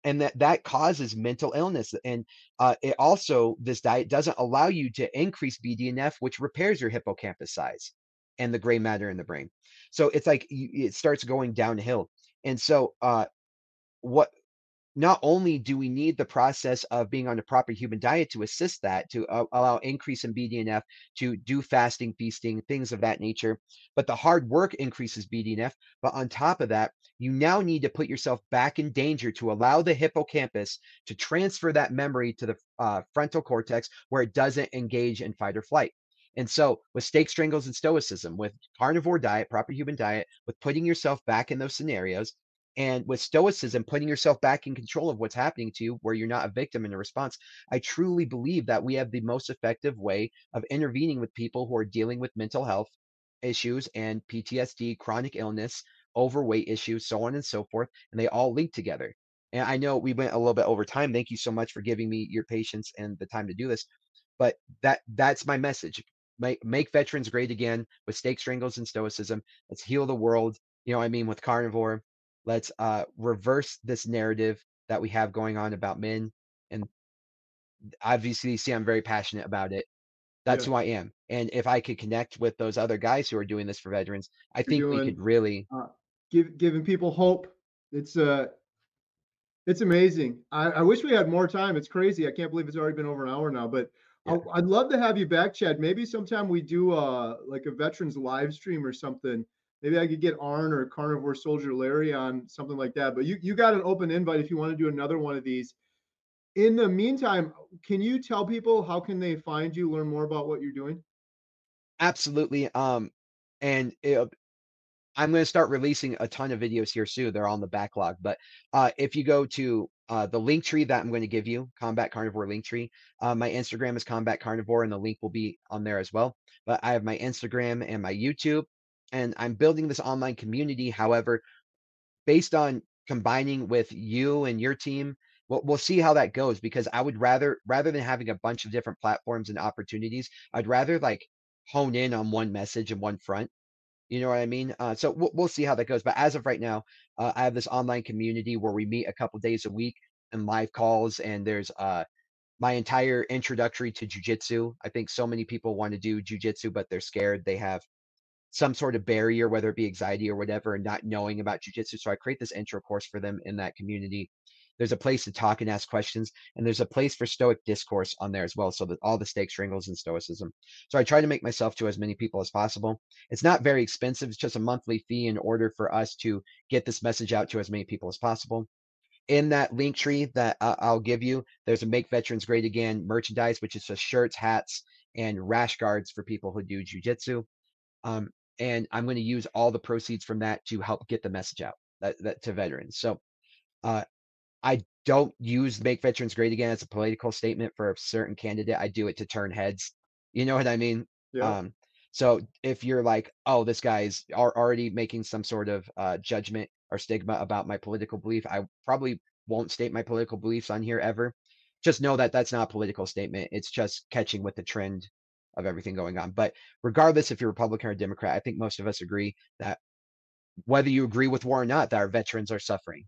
Speaker 2: and that that causes mental illness. And uh, it also, this diet doesn't allow you to increase B D N F, which repairs your hippocampus size and the gray matter in the brain. So it's like you, it starts going downhill. And so uh, what not only do we need the process of being on a proper human diet to assist that, to uh, allow increase in B D N F, to do fasting, feasting, things of that nature, but the hard work increases B D N F. But on top of that, you now need to put yourself back in danger to allow the hippocampus to transfer that memory to the uh, frontal cortex where it doesn't engage in fight or flight. And so, with steak strangles and stoicism, with carnivore diet, proper human diet, with putting yourself back in those scenarios, and with stoicism, putting yourself back in control of what's happening to you, where you're not a victim in a response, I truly believe that we have the most effective way of intervening with people who are dealing with mental health issues and P T S D, chronic illness, overweight issues, so on and so forth. And they all link together. And I know we went a little bit over time. Thank you so much for giving me your patience and the time to do this. But that that's my message. Make make veterans great again with steak strangles and stoicism. Let's heal the world. You know what I mean, with carnivore. Let's uh, reverse this narrative that we have going on about men. And obviously, you see, I'm very passionate about it. That's
Speaker 3: Yeah,
Speaker 2: who I am. And if I could connect with those other guys who are doing this for veterans, I
Speaker 3: you're
Speaker 2: think we
Speaker 3: doing
Speaker 2: could really.
Speaker 3: uh, give giving people hope. It's uh it's amazing. I, I wish we had more time. It's crazy. I can't believe it's already been over an hour now. But I,
Speaker 2: Yeah,
Speaker 3: I'd love to have you back, Chad. Maybe sometime we do uh like a veterans live stream or something. Maybe I could get Arn or Carnivore Soldier Larry on something like that. But you you got an open invite if you want to do another one of these. In the meantime, can you tell people how can they find you, learn more about what you're doing?
Speaker 2: absolutely. Um, and it, I'm going to start releasing a ton of videos here soon. They're on the backlog. But uh, if you go to uh, the link tree that I'm going to give you, Combat Carnivore link tree, uh, my Instagram is Combat Carnivore, and the link will be on there as well. But I have my Instagram and my YouTube, and I'm building this online community. However, based on combining with you and your team, we'll, we'll see how that goes, because I would rather rather than having a bunch of different platforms and opportunities, I'd rather like hone in on one message and one front. You know what I mean? Uh, so we'll, we'll see how that goes. But as of right now, uh, I have this online community where we meet a couple days a week and live calls. And there's uh, my entire introductory to jujitsu. I think so many people want to do jujitsu, but they're scared. They have some sort of barrier, whether it be anxiety or whatever, and not knowing about jujitsu. So I create this intro course for them in that community. There's a place to talk and ask questions, and there's a place for stoic discourse on there as well. So that all the steak strangles and stoicism. So I try to make myself to as many people as possible. It's not very expensive. It's just a monthly fee in order for us to get this message out to as many people as possible. In that link tree that uh, I'll give you, there's a Make Veterans Great Again merchandise, which is just shirts, hats, and rash guards for people who do jujitsu. Um, and I'm going to use all the proceeds from that to help get the message out that, that to veterans. So uh, I don't use Make Veterans Great Again as a political statement for a certain candidate. I do it to turn heads. You know what I mean?
Speaker 3: Yeah.
Speaker 2: Um, so if you're like, oh, this guy's are already making some sort of uh, judgment or stigma about my political belief, I probably won't state my political beliefs on here ever. Just know that that's not a political statement. It's just catching with the trend of everything going on. But regardless if you're Republican or Democrat, I think most of us agree that whether you agree with war or not, that our veterans are suffering,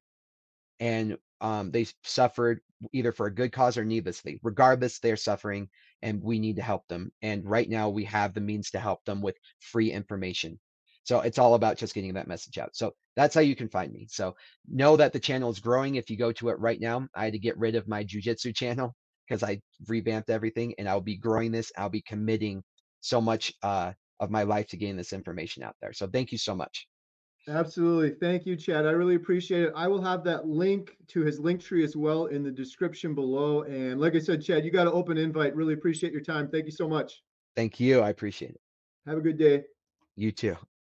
Speaker 2: and um, they suffered either for a good cause or needlessly. Regardless, they're suffering, and we need to help them. And right now, we have the means to help them with free information. So it's all about just getting that message out. So that's how you can find me. So know that the channel is growing. If you go to it right now, I had to get rid of my jujitsu channel because I revamped everything, and I'll be growing this. I'll be committing so much uh, of my life to getting this information out there. So thank you so much.
Speaker 3: Absolutely. Thank you, Chad. I really appreciate it. I will have that link to his link tree as well in the description below. And like I said, Chad, you got an open invite. Really appreciate your time. Thank you so much.
Speaker 2: Thank you. I appreciate it.
Speaker 3: Have a good day.
Speaker 2: You too.